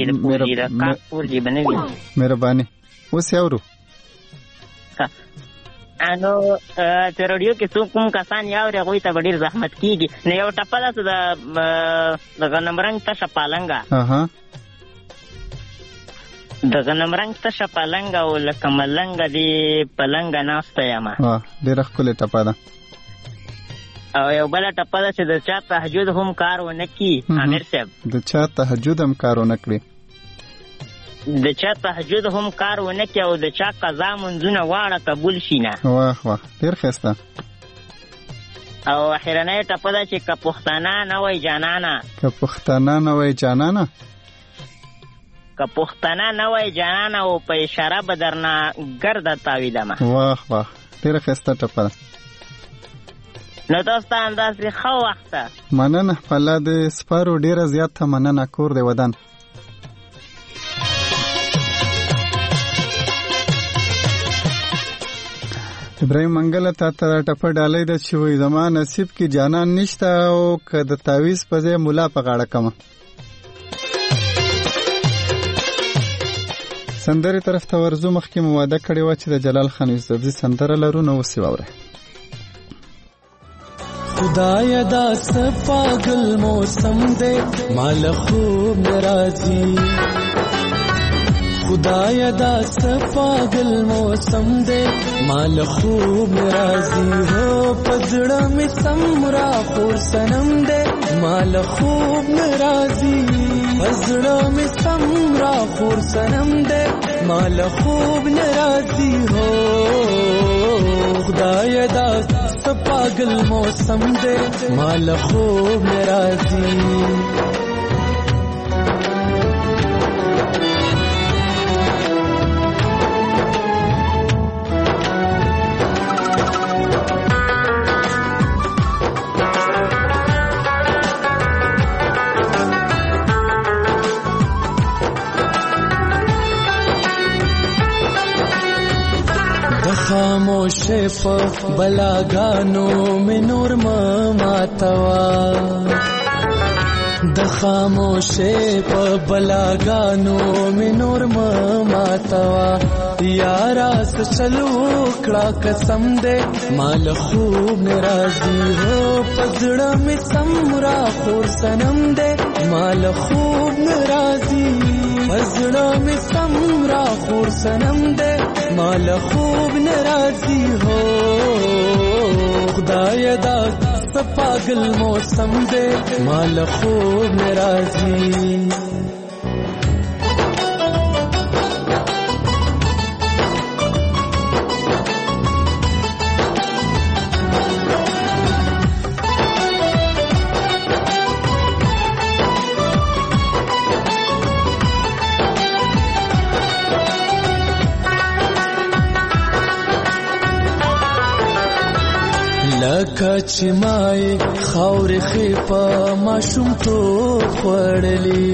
[SPEAKER 1] مهرباني اوس یې اورو.
[SPEAKER 9] نو چې راډیو کې څوک کوم کسان یې اوري هغوی ته به ډېر زحمت کېږي. نو یو ټپه ده د غنمرنګ تشه پالنګه د غنمرنګ تشه پالنګه او لکه ملنګه دې پلنګه ناسته یمه.
[SPEAKER 1] ډېره ښکلې ټپه ده.
[SPEAKER 9] او یو بله ټپه ده چې د چا تهجد هم کار ونه کړي امیر صاحب.
[SPEAKER 1] د چا تهجد هم کار ونه کړي.
[SPEAKER 9] د چا تهجد هم کار ونه کړي او د چا قضا منځونه واړه قبول شي نه.
[SPEAKER 1] واه واه ډېر ښایسته.
[SPEAKER 9] او اخرنۍ ټپه ده چې که پښتانه نه وای جانانه
[SPEAKER 1] که پښتانه نه وای جانانه
[SPEAKER 9] که پښتانه نه وای جانانه او په اشاره به درنه ګرده تاویدمه.
[SPEAKER 1] واه واه ډېره ښایسته ټپه ده.
[SPEAKER 9] نو تاسو ته همداسې ښه وخت ده.
[SPEAKER 1] مننه په الله دې سپارو. ډېره زیاته مننه. کور دې ودان. ابراهیم منګله تا ته ټپه ډالۍ ده چې وایي زما نصیب کې جانان نشته او که د تعویض په ځای ملا په غاړه کمه. سندرې طرف ته ورځو. مخکې مو واده کړې وه چې د جلال خان یوسفزي سندره لرو، نو اوس یې واورئ.
[SPEAKER 7] خدایا دا سپاگل موسم دے مال خوب ناراضی، خدایا دا سپاگل موسم دے مال خوب ناراضی ہو، پزڑا میں سمرا خور سنم دے مال خوب ناراضی، پزڑا میں سمرا خور سنم دے مال خوب ناراضی ہو، خدایا دا پاگل موسم دے مال خوب ناراضی. خاموش پا بلاگانو میں نور ماتوا، د خاموش پا بلاگانو میں نور ماتوا، یارا سچلو کڑا قسم دے مال خوب ناراضی ہو، پزڑا میں سمرا خور سنم دے مال خوب ناراضی، پزڑا میں سمرا خور سنم دے مال خوب ناراضی ہو، خدایا دا پاگل موسم دے مال خوب ناراضی. لکه چې مای خاور خیپا ماشوم تو خړلې،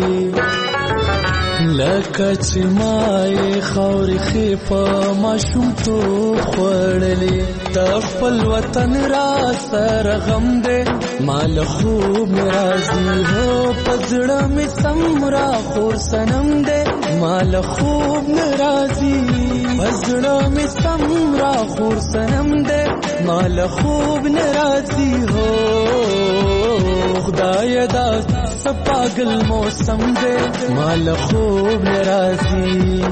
[SPEAKER 7] لکه چې مای خاور خیپا ماشوم تو خړلې، د خپل وطن را سره غم دې مال خوب ناراضي هو، پزړه می سمرا خور سنم دې مال خوب ناراضي، پزړه می سمرا خور سنم دې مال خوب ناراضی ہو، خدایا دا سپاگل موسم دے مال خوب ناراضی.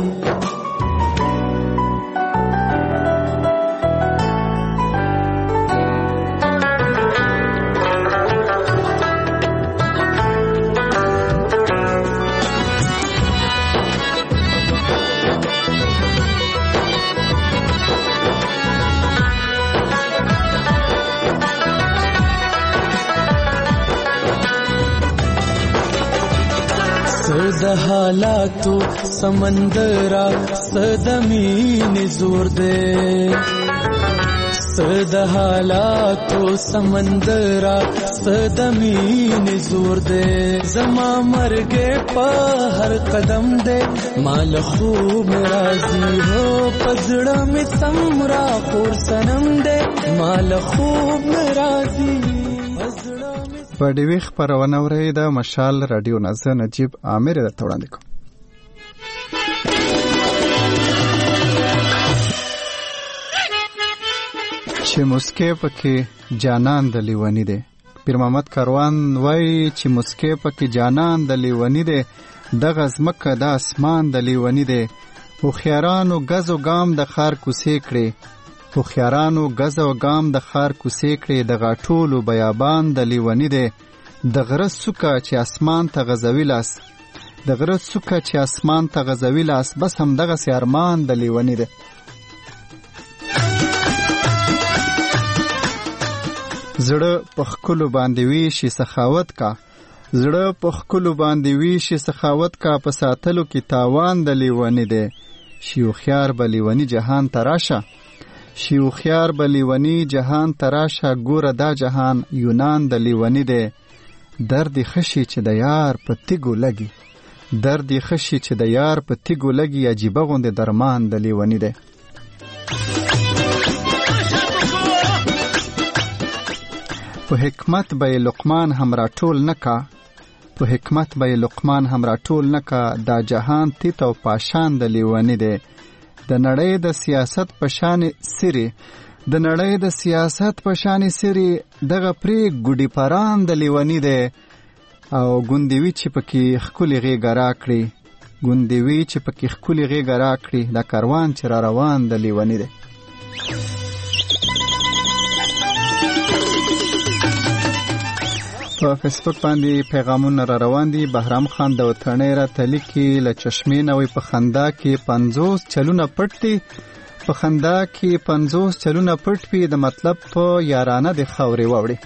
[SPEAKER 7] د حالاتو سمندرا صدمین زور دے، صد حالاتو سمندرا صدمین زور دے، زما مرگے پا ہر قدم دے مال خوب ناراضی ہو، پزڑا میں سمرا خور سنم دے مال خوب ناراضی.
[SPEAKER 1] په ډیوی خبرونه ورې د مشال رادیو نازه نجیب عامر د توړاندې کو. چې مسکه پکې جانان د لیونی دی، پیر محمد کاروان وای چې مسکه پکې جانان د لیونی دی، د غزمکه د اسمان د لیونی دی، خو خیارانو غز او ګام د خار کوسې کړي، خو خیارانو غز او ګام د خار کوسې کړي، د غاټولو بیابان د لیونی دی، د غره سوکه چې اسمان ته غزوي لاس، د غره سوکه چې اسمان ته غزوي لاس، بس هم دغه سیارمان د لیونی دی. زړه په خکلو باندې وی شي سخاوت کا، زړه په خکلو باندې وی شي سخاوت کا، په ساتلو کې تاوان د لیونی دی، شیو خيار به لیونی جهان تراشه، شیو خيار به لیونی جهان تراشه، ګوره دا جهان یونان د لیونی دی، درد خشي چې د یار په تیګو لګي، درد خشي چې د یار په تیګو لګي، عجیبه غوندې درمان د لیونی دی. په حکمت به لقمان هم را ټول نکا، په حکمت به لقمان هم راټول نه کا دا جهان تیت او پاشان د لیونی دی د نړۍ د سیاست په شان سری د نړۍ د سیاست په شان سری دغه پرې ګوډی پران د لیونی دی او ګوندوي چې پکې خولي غېګه راکړي ګوندوي چې پکې خولي غېګه راکړي دا کاروان چې را روان د لیونی دی. په فیسبوک باندې پیغامونه را روان دي. بهرام خان د وطنۍ را تلیکي له چشمې نه وي په خندا کې پنځوس چلونه پټ دي په خندا کې پنځوس چلونه پټ وي د مطلب په یارانه د خاورې واوړي.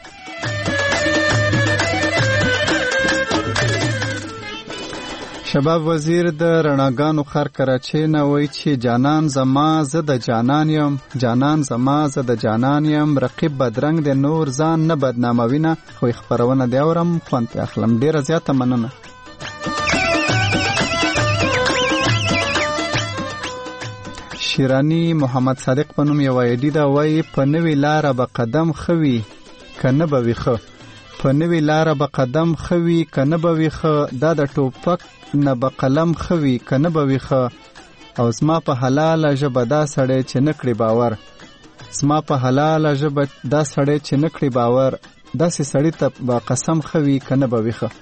[SPEAKER 1] شباب وزیر د رڼاګانو خر کراچۍ نه وایي چې جانان زما زه د جانان یم جانان زما زه د جانان یم رقیب بدرنګ د نور ځان نه بدناموینه خو خبرونه دی اورم خوند پې اخلم. ډېره زیاته مننه. شیرانی محمد صادق په نوم یو ایډي ده وایي په نوې لاره به قدم ښه وي که نه به وي ښه په نوې لاره به قدم ښه وي که نه به وي ښه دا د ټوپک نه به قلم ښه وي که نه به وي ښه او زما په حلاله ژبه دا سړی چې نه کړي باور زما په حلاله ژبه دا سړی چې نه کړي باور داسې سړي ته به قسم ښه وي که نه به وي ښه.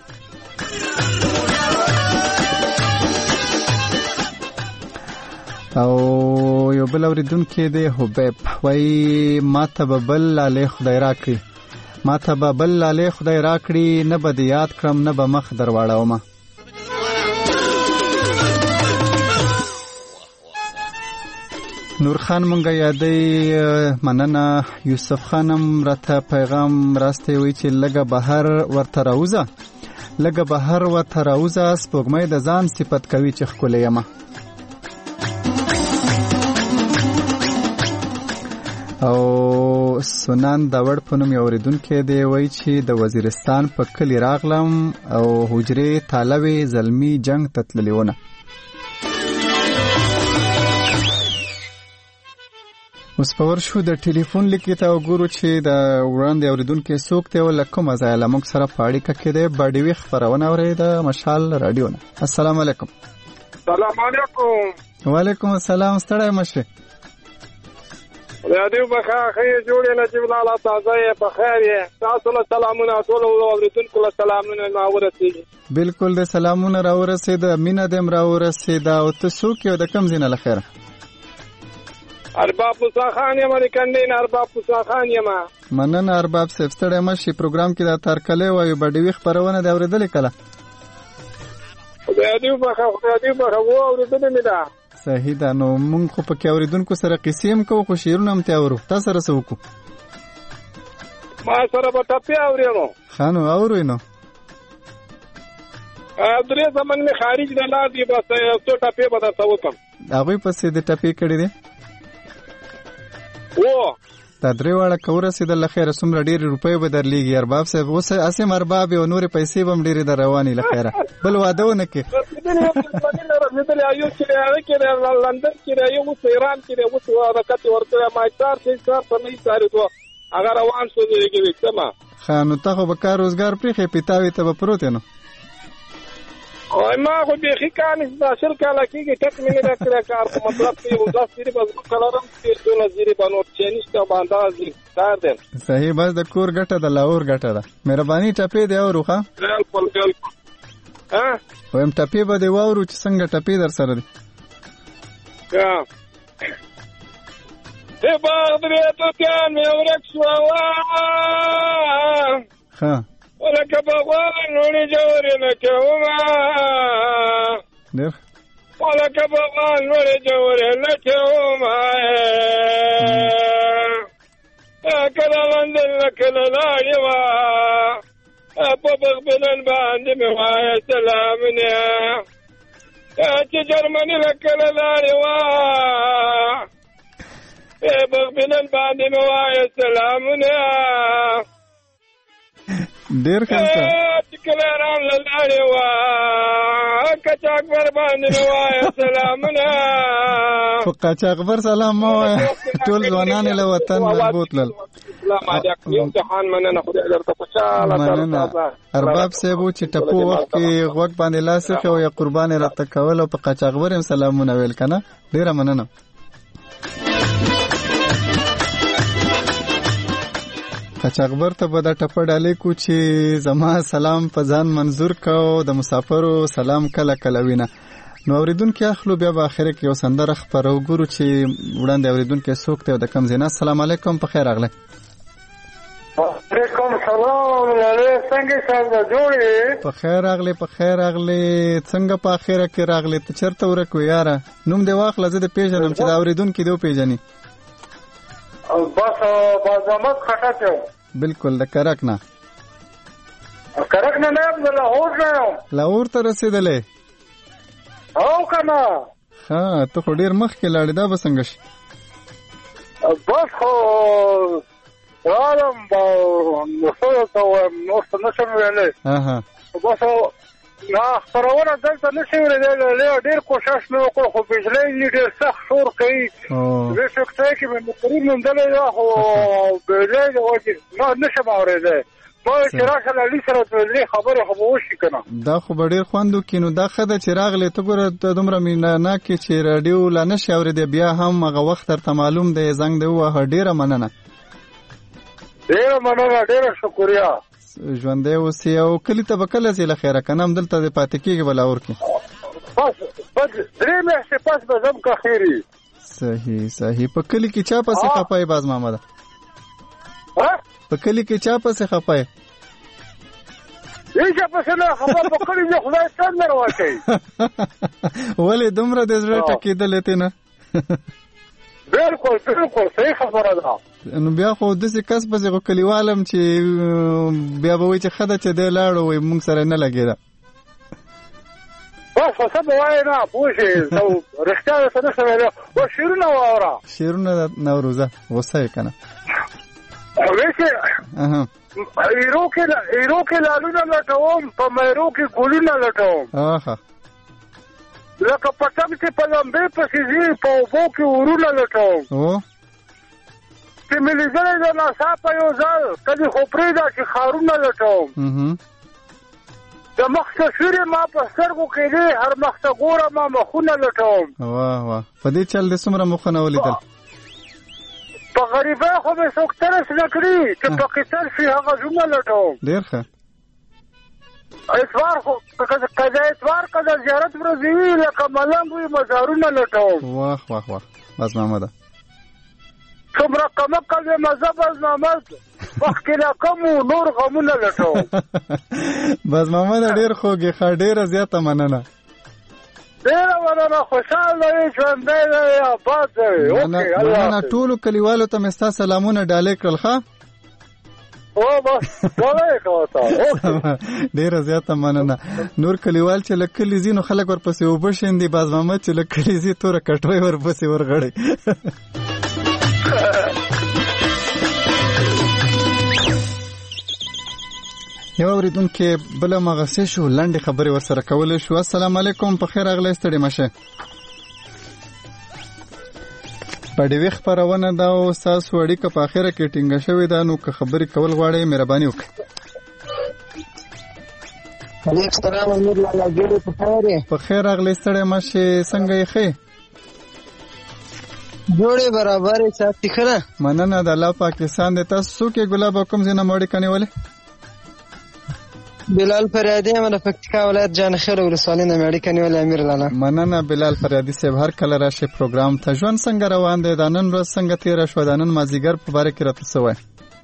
[SPEAKER 1] او یو بل اورېدونکی دی حبیب وایي ما ته به بل لالې خدای راکړي ما ته به بل لالې خدای راکړي نه به دې یاد کړم نه به مخ در واړومه. نور خان مونږه یادی مننه. یوسف خانم راته پیغام راسته وی چې لګه بهر ورته راوزه لګه بهر ورته راوزه سپوږمۍ د ځان صفت کوي چې ښکلی یمه. او سنان داوړ په نوم یو اورېدونکی دی وایي چې د وزیرستان په کلي راغلم او حجرې تالوې زلمي جنگ ته تللې ونه. اوس په ورشو د ټلیفون لیکې ته وګورو چې د وړاندې اورېدونکی څوک دی او له کومه ځایه له موږ سره په اړیکه کې دی. باډیوي خپرونه اورئ د مشال راډیو نه. السلام علیکم.
[SPEAKER 10] سلام علیکم.
[SPEAKER 1] وعلیکم السلام. ستړی مشه
[SPEAKER 10] راډیو بخا خیر جوړې نجیب الله تازه یې په خیر یې تاسو له سلامونه ټول اورېدونکو له سلامونه ما ورسېږي.
[SPEAKER 1] بالکل د سلامونه را ورسېده مینه دې را ورسېده. او ته څوک یې او د کوم ځای نه له خیره؟
[SPEAKER 10] ارباب موسی خان یم ریکندین ارباب موسی خان یم.
[SPEAKER 1] مننه ارباب صاحب. ستړی مشي پروګرام کې دا تارکلې وایو باډیوي خپرونه دې اورېدلې کله؟
[SPEAKER 10] راډیو بخا راډیو بخا و اورېدلې مې ده.
[SPEAKER 1] صحیح ده. نو مونږ خو پکې اورېدونکو سره قصې هم کوو خو شعرونه هم ترې اورو. تا سره څه وکړو؟
[SPEAKER 10] ما سره به ټپې اورې نو
[SPEAKER 1] ښه نو اورئ نو.
[SPEAKER 10] درې زمن مې خارج نه لاړ دي بس یو څو ټپې به درته وکړم.
[SPEAKER 1] هغوی پسې د ټپې کړې دي
[SPEAKER 10] و
[SPEAKER 1] دا درې واړه که ورسېدل له خیره څومره ډېرې روپۍ به درلیږي ارباب صاحب. اوس هسې هم ارباب یې او نورې پیسې به هم ډېرې در روانې له خیره. بل واده ونه کړې
[SPEAKER 10] رسېدلې ایو چې هغه کې لندن کې دی اوس ایران کې دی اوس حرکت یې ورکړی ما چار چې چار ته نه ایسارېدو هغه روان شو دې وکړمه.
[SPEAKER 1] ښه نو ته خو به کار روزګار پرېښې پیتاوې ته به پروت یې نو.
[SPEAKER 10] ما خو بیخي کار نشته شل کاله کېږي ټک مې نه ده کړی کار خو مطلب چې یو داس زیرې به زه کلرم تېر دونه زیرې به نور چې نشته به اندازې کار دی.
[SPEAKER 1] صحیح. بس د کور ګټه ده لاور ګټه ده. مهرباني ټپې دې اورو ښه.
[SPEAKER 10] بالکل بالکل.
[SPEAKER 1] وایم ټپې به دې واورو چې څنګه ټپې در سره دي.
[SPEAKER 10] د باغ درې توتیان مې ورک شوه
[SPEAKER 1] ښه
[SPEAKER 10] ولکه بغوان وړي جوړې نه کومه
[SPEAKER 1] ډېر
[SPEAKER 10] ولکه بغوان وړي جوړې نه کومه کله لندن نه کله لاړې وه په بغبلن باندې مې وایه سلامونه چې جرمني نه کله لاړې وه بغبلن باندې مې وایه سلامونه
[SPEAKER 1] ډېر ښایسته
[SPEAKER 10] چې کله رام له لاړې وه قاچاقبر باندې مې وایه سلامونه
[SPEAKER 1] خو قاچاقبر سلام مه وایه ټول ځوانان یې له وطن بوتلل.
[SPEAKER 10] السلام علیکم یو جهان مننه خدای درته خوشاله
[SPEAKER 1] مننه ارباب صاحب چې ټپو وخت کې غوږ باندې لاس خو یا قربان راته کول او په قاچاغبر هم سلامونه ویل کنه ډیره مننه قاچاغبر ته به دا ټپه ډالې کو چې زما سلام په ځان منظور کو د مسافرو سلام کله کله وینه نو اوریدونکو اخلو بیا په اخر کې یو سندره خبرو ګورو چې وړاندې اوریدونکو څوک ته د کم زینا السلام علیکم په خیر اغله
[SPEAKER 10] وعلیکم السلام علیکم څنګه څنګه جوړې
[SPEAKER 1] په خیر اغله په خیر اغله څنګه په اخر کې راغله ته چرته ورکو یاره نوم دی واخله زه د پیژنم چې دا اوریدونکو دی پیژني
[SPEAKER 10] بس بازمت خټاچو
[SPEAKER 1] بالکل د کرک نه
[SPEAKER 10] کرک نه نه د لاهور نه
[SPEAKER 1] لاهور ته رسیدلې
[SPEAKER 10] او کنه
[SPEAKER 1] ها ته خو ډیر مخ کې لاړې دا به څنګه شي
[SPEAKER 10] بس خو عالم با نو څه نو څه نشم ویلې
[SPEAKER 1] اها
[SPEAKER 10] بس نه خبرونه دلته نشي ویلې ډیر کوشش مې وکړ خو بجلی ډیر سخت شور کوي زه فکر کوم چې مقرر نوم دلې خو بجلی د وجه نه نشم اورېدل ما چې راشه لالي سره دې خبره خو وشي کنه
[SPEAKER 1] دا خو ډیر خواندو کینو دا خده چې راغله ته ګوره دومره مینا نه کې چې رادیو لا نشي اورېدل بیا هم هغه وخت تر معلوم دی زنګ دی وه ډیره مننه
[SPEAKER 10] ډیره مننه ډیره شکریا
[SPEAKER 1] ژوندې اوسې او کلی ته به کله ځې له خیره که نه همدلته د پاتې کېږي بلاور کې
[SPEAKER 10] بس بس درې میاشتې پس به ځم که خیري
[SPEAKER 1] صحیح صحیح په کلي کې چا پسې خفه یې باز محمده په کلي کې چا پسې خفه یې
[SPEAKER 10] هیڅ پسې نه خفه په کلي کې خدای سر نه راواچوي
[SPEAKER 1] ولې دومره د زړه ټکېدلې تی نه
[SPEAKER 10] بالکل بالکل صحیح خبره ده
[SPEAKER 1] نو بیا خو داسې کس پسې خو کلیوالم چې بیا به وایي چې ښه ده چې دی لاړو وایي موږ سره نه لګېده
[SPEAKER 10] بس څه به وایې نه پوه شې رښتیا درته نه شم ویلی اوس شعرونه واوره
[SPEAKER 1] شعرونه نوروزه غصه یې که نه
[SPEAKER 10] ویسې ایرو کې لالونه لټوم په میرو کې ګلونه لټوم
[SPEAKER 1] آها
[SPEAKER 10] لکه پټم چې په لمبې پسې ځي په اوبو کې ورونه لټوم چې مې لیدلی د ناڅاپه یو ځل کلي خو پرېږده چې ښارونه لټوم د مخ تصویر ما په سترګو کې دی هر مخ ته ګوره ما مخونه لټوم
[SPEAKER 1] واه واه په دې چل دې څومره مخونه ولیدل
[SPEAKER 10] په غریبۍ خو مې څوک ترس نه کړي چې په قتل شي هغه زړونه لټوم
[SPEAKER 1] ډېر ښه
[SPEAKER 10] اتوار خو که د اتوار که د زیارت ورځې وي لکه ملنګ وي مزارونه لټوم
[SPEAKER 1] واه واه واه باز محمده
[SPEAKER 10] څومره کمکه د مذهب باز محمد مخکې له کم نور غمونه لټوم
[SPEAKER 1] باز محمده ډېر خوږ یې ښه ډېره زیاته مننه
[SPEAKER 10] ډېره مننه خوشحاله یې ژوندی دی آباد دی
[SPEAKER 1] مننه ټولو کلیوالو ته مې ستا سلامونه ډالۍ کړل ښه ډیره زیاته مننه نور کلیوال چې له کلي ځي نو خلک ورپسې اوبه شیندي باز محمد چې له کلي ځي توره کټوۍ ورپسې ورغړی یو اورېدونکی بله مغسې شو لنډې خبرې ورسره کولی شو السلام علیکم په خیر راغلی ستړي مشه په ډیوی خبرونه دا او ستاسو اړیکه په اخره کې ټینګه شوې ده نو که خبرې کول غواړئ مهرباني وکړئ په خیر راغلی ستړی مشه څنګه یې ښې
[SPEAKER 11] جوړې برابرې ساتي ښه ده
[SPEAKER 1] مننه د الله پاکستان دی تاسو څوک یې ګلاب او کوم ځای نه مو اړیکه نیولې
[SPEAKER 11] بلال فریادی یم د پکتیکا ولایت جانخیل ولسوالۍ نه مې اړیکه نیولې امیر لالا
[SPEAKER 1] مننه بلال فریادي صاحب هر کله راشي پروګرام ته ژوند څنګه روان دی دا نن ورځ څنګه تېره شوه دا نن مازدیګر په باره کې راته څه وایي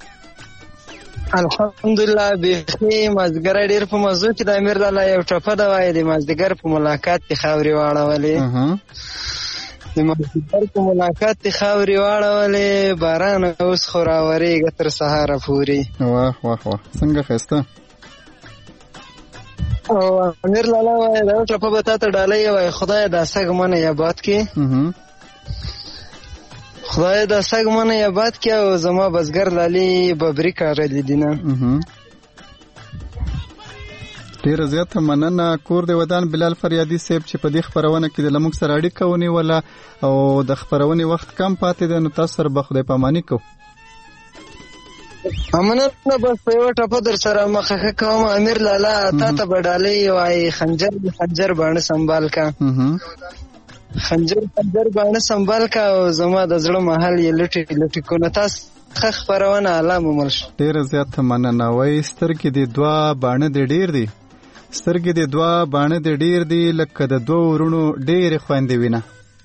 [SPEAKER 11] الحمدلله بیخي مازدیګر ډېر په موضوع کې د امیر لالا یو ټپه ده وایي د مازدیګر په ملاقات دې خاورې واړولې د مازدیګر په ملاقات دې خاورې واړولې باران اوس خو راورېږه تر سهاره پورې
[SPEAKER 1] واه واه واه څنګه ښایسته
[SPEAKER 11] او امیر لالا وایي دا ټپه به تا ته ډالۍ وایي خدای دا سږ منه یاباد کې خدای دا سږ منه یاباد کې او زما بزګر لالي ببري کارلې دي نه
[SPEAKER 1] ډېره زیاته مننه کور د ودان بلال فریادي صاحب چې په دې خپرونه کې د لموږ سره اړیکه ونیوله او د خپرونې وخت کم پاتې دی نو تاسو سره به خدای پاماني کوو
[SPEAKER 11] امنه بس په یو ټپه در سره مخه کوم امیر لالا تا ته بډالې وای خنجر خنجر باندې سنبال کا خنجر خنجر باندې سنبال کا او زما د زړه محل یې لټي لټي کو نه تاسو خخ پرونه علامه ملش
[SPEAKER 1] ډیر زیات مننه وای سترګې د دوا باندې د ډیر دی سترګې د دوا باندې د ډیر دی لکه د دوه ورونو ډیر خويندې وینه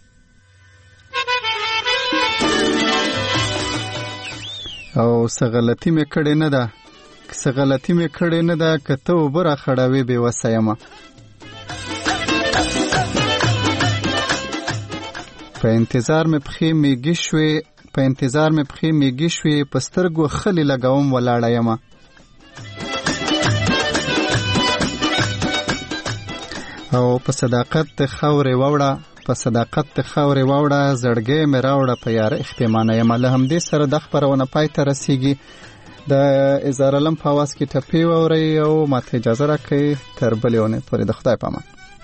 [SPEAKER 1] او سغلطی مې کړې نه ده سغلطی مې کړې نه ده کته وبره خړاوي به وسایمه په انتظار مې پخې میږي شوې په انتظار مې پخې میږي شوې پسترګو خلی لګاوم ولاړه یم او په صداقت خاورې ووړه په صداقت خاورې ووړه زړګې مې راوړه په یار اختیمانه یم له همدې سره د خبرونه پای ته رسیږي د اظهار علم په आवाज کې ټپې ووري او ماته اجازه راکړئ تر بلې اونۍ پورې د خدای په امان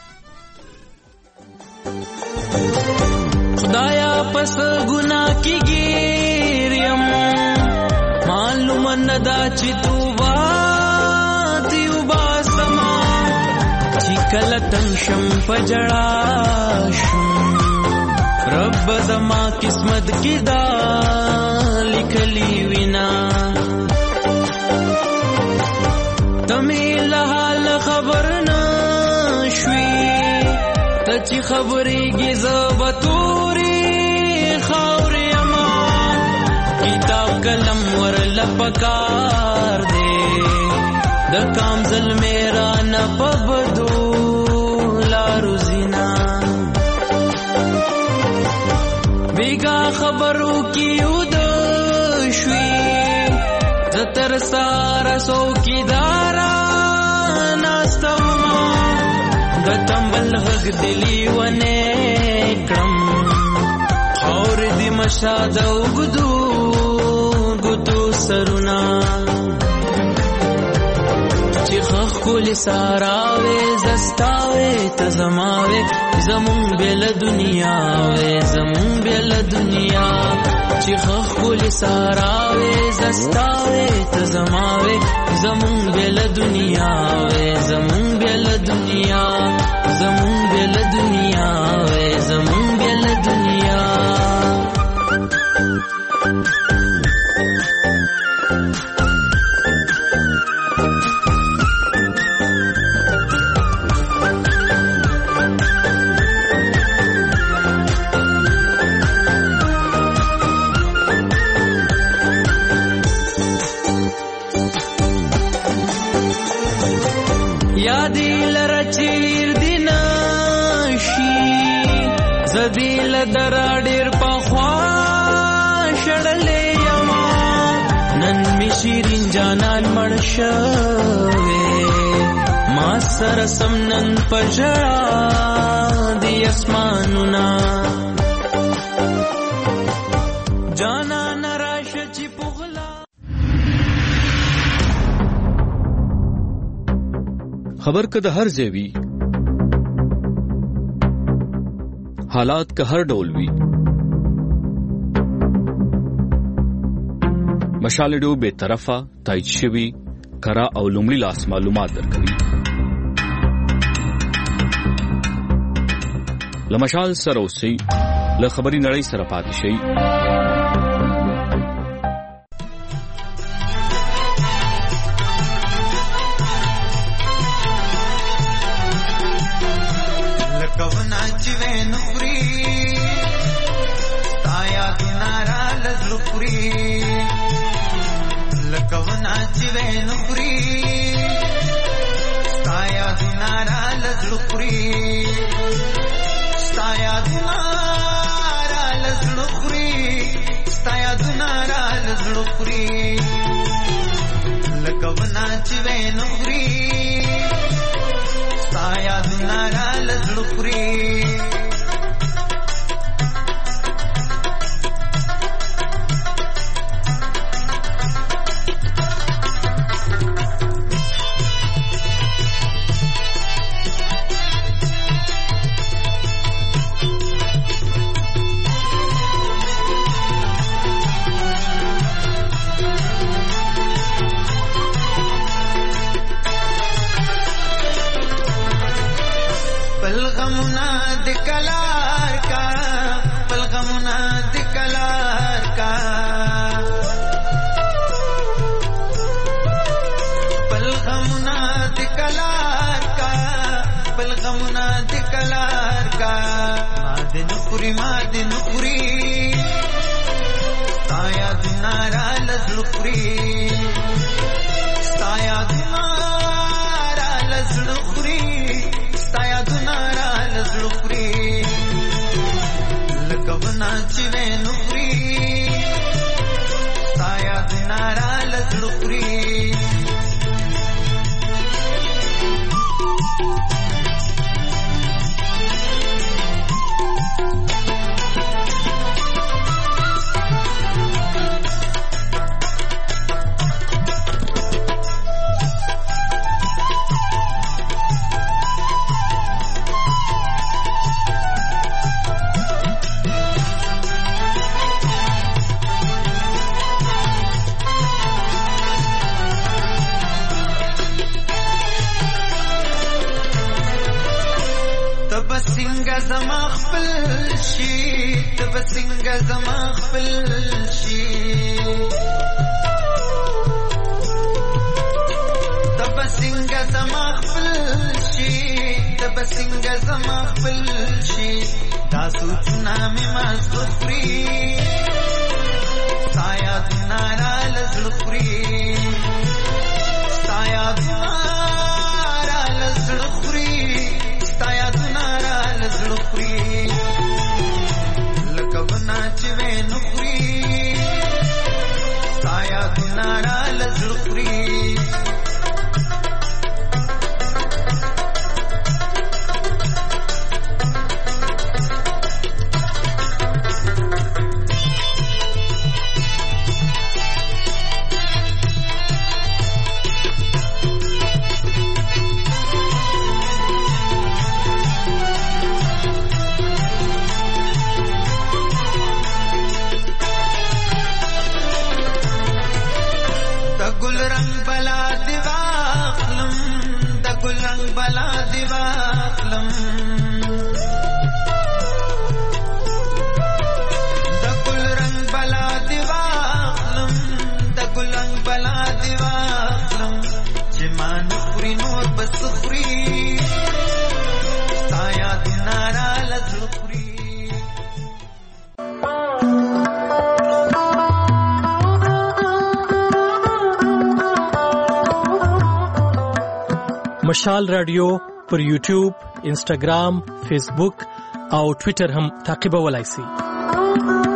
[SPEAKER 7] خدایا پس ګناه کې ګیریم معلوم نه دا چې تو وادي وباسما چې کله تم شم پجړا شم رب زما قسمت کې دا لیکلی وینا تمه له حال خبر نه شوي ته چې خبرېږي زبتوري خاورې اما کتاب قلم ورله پکار دی د کام زل میرا نه پبدو لارو زینا بیگا خبرو کیو د شوي زتر سارا سو کی دارا ناستوما د تمبل غږ دلی ونه کړم اور دی مشاد او ګدو ګدو سرنا چې خخ کول ساراوي زستاوي ته زماوي زمون بل دنیا وې زمون بل دنیا چې خخ کول ساراوي زستاوي ته زماوي زمون بل دنیا وې زمون بل دنیا زمون بل دنیا وې زمون بل دنیا زدیل درادیر پخوا شړلې یما نن می شیرین جانان مړ شوې ما سره سم نن پجړا دی اسمانونه جانان راشه چې پغلا
[SPEAKER 12] خبر کده هر ځای حالات که هر ډول وي مشال ډو به طرفه تایید شوی کرا او لومړی لاس معلومات درکوي لمشال سره اوسئ له خبري نړۍ سره پاتې شئ
[SPEAKER 13] د کلار کا بلغمنا د کلار کا بلغمنا د کلار کا بلغمنا د کلار کا ما د نخوري ما د نخوري تایا دنارا لزلخوري تایا دنارا لزلخوري تایا دنارا لزلخوري لکبنا چوے نخوري تایا دنارا لزلخوري زما خپل شي تب څنګه زما خپل شي تب څنګه زما خپل شي تب څنګه زما خپل شي دا سوچنا مې مزخري سایا دنارا لزخري سایا دنارا لزخري سایا دنارا لزخري لکبنا چوے نخري سایا دنارا لزخري گل رنگ بلا دیواخلم د گل رنگ بلا دیواخلم د گل رنگ بلا دیواخلم د گل رنگ بلا دیواخلم چې ما نخوري نور بس خوري سایا دنارا لزخوري
[SPEAKER 14] مشال رادیو پر یوټیوب، انسټاګرام، فیسبوک او ټوئیټر هم تعقیبولای شئ.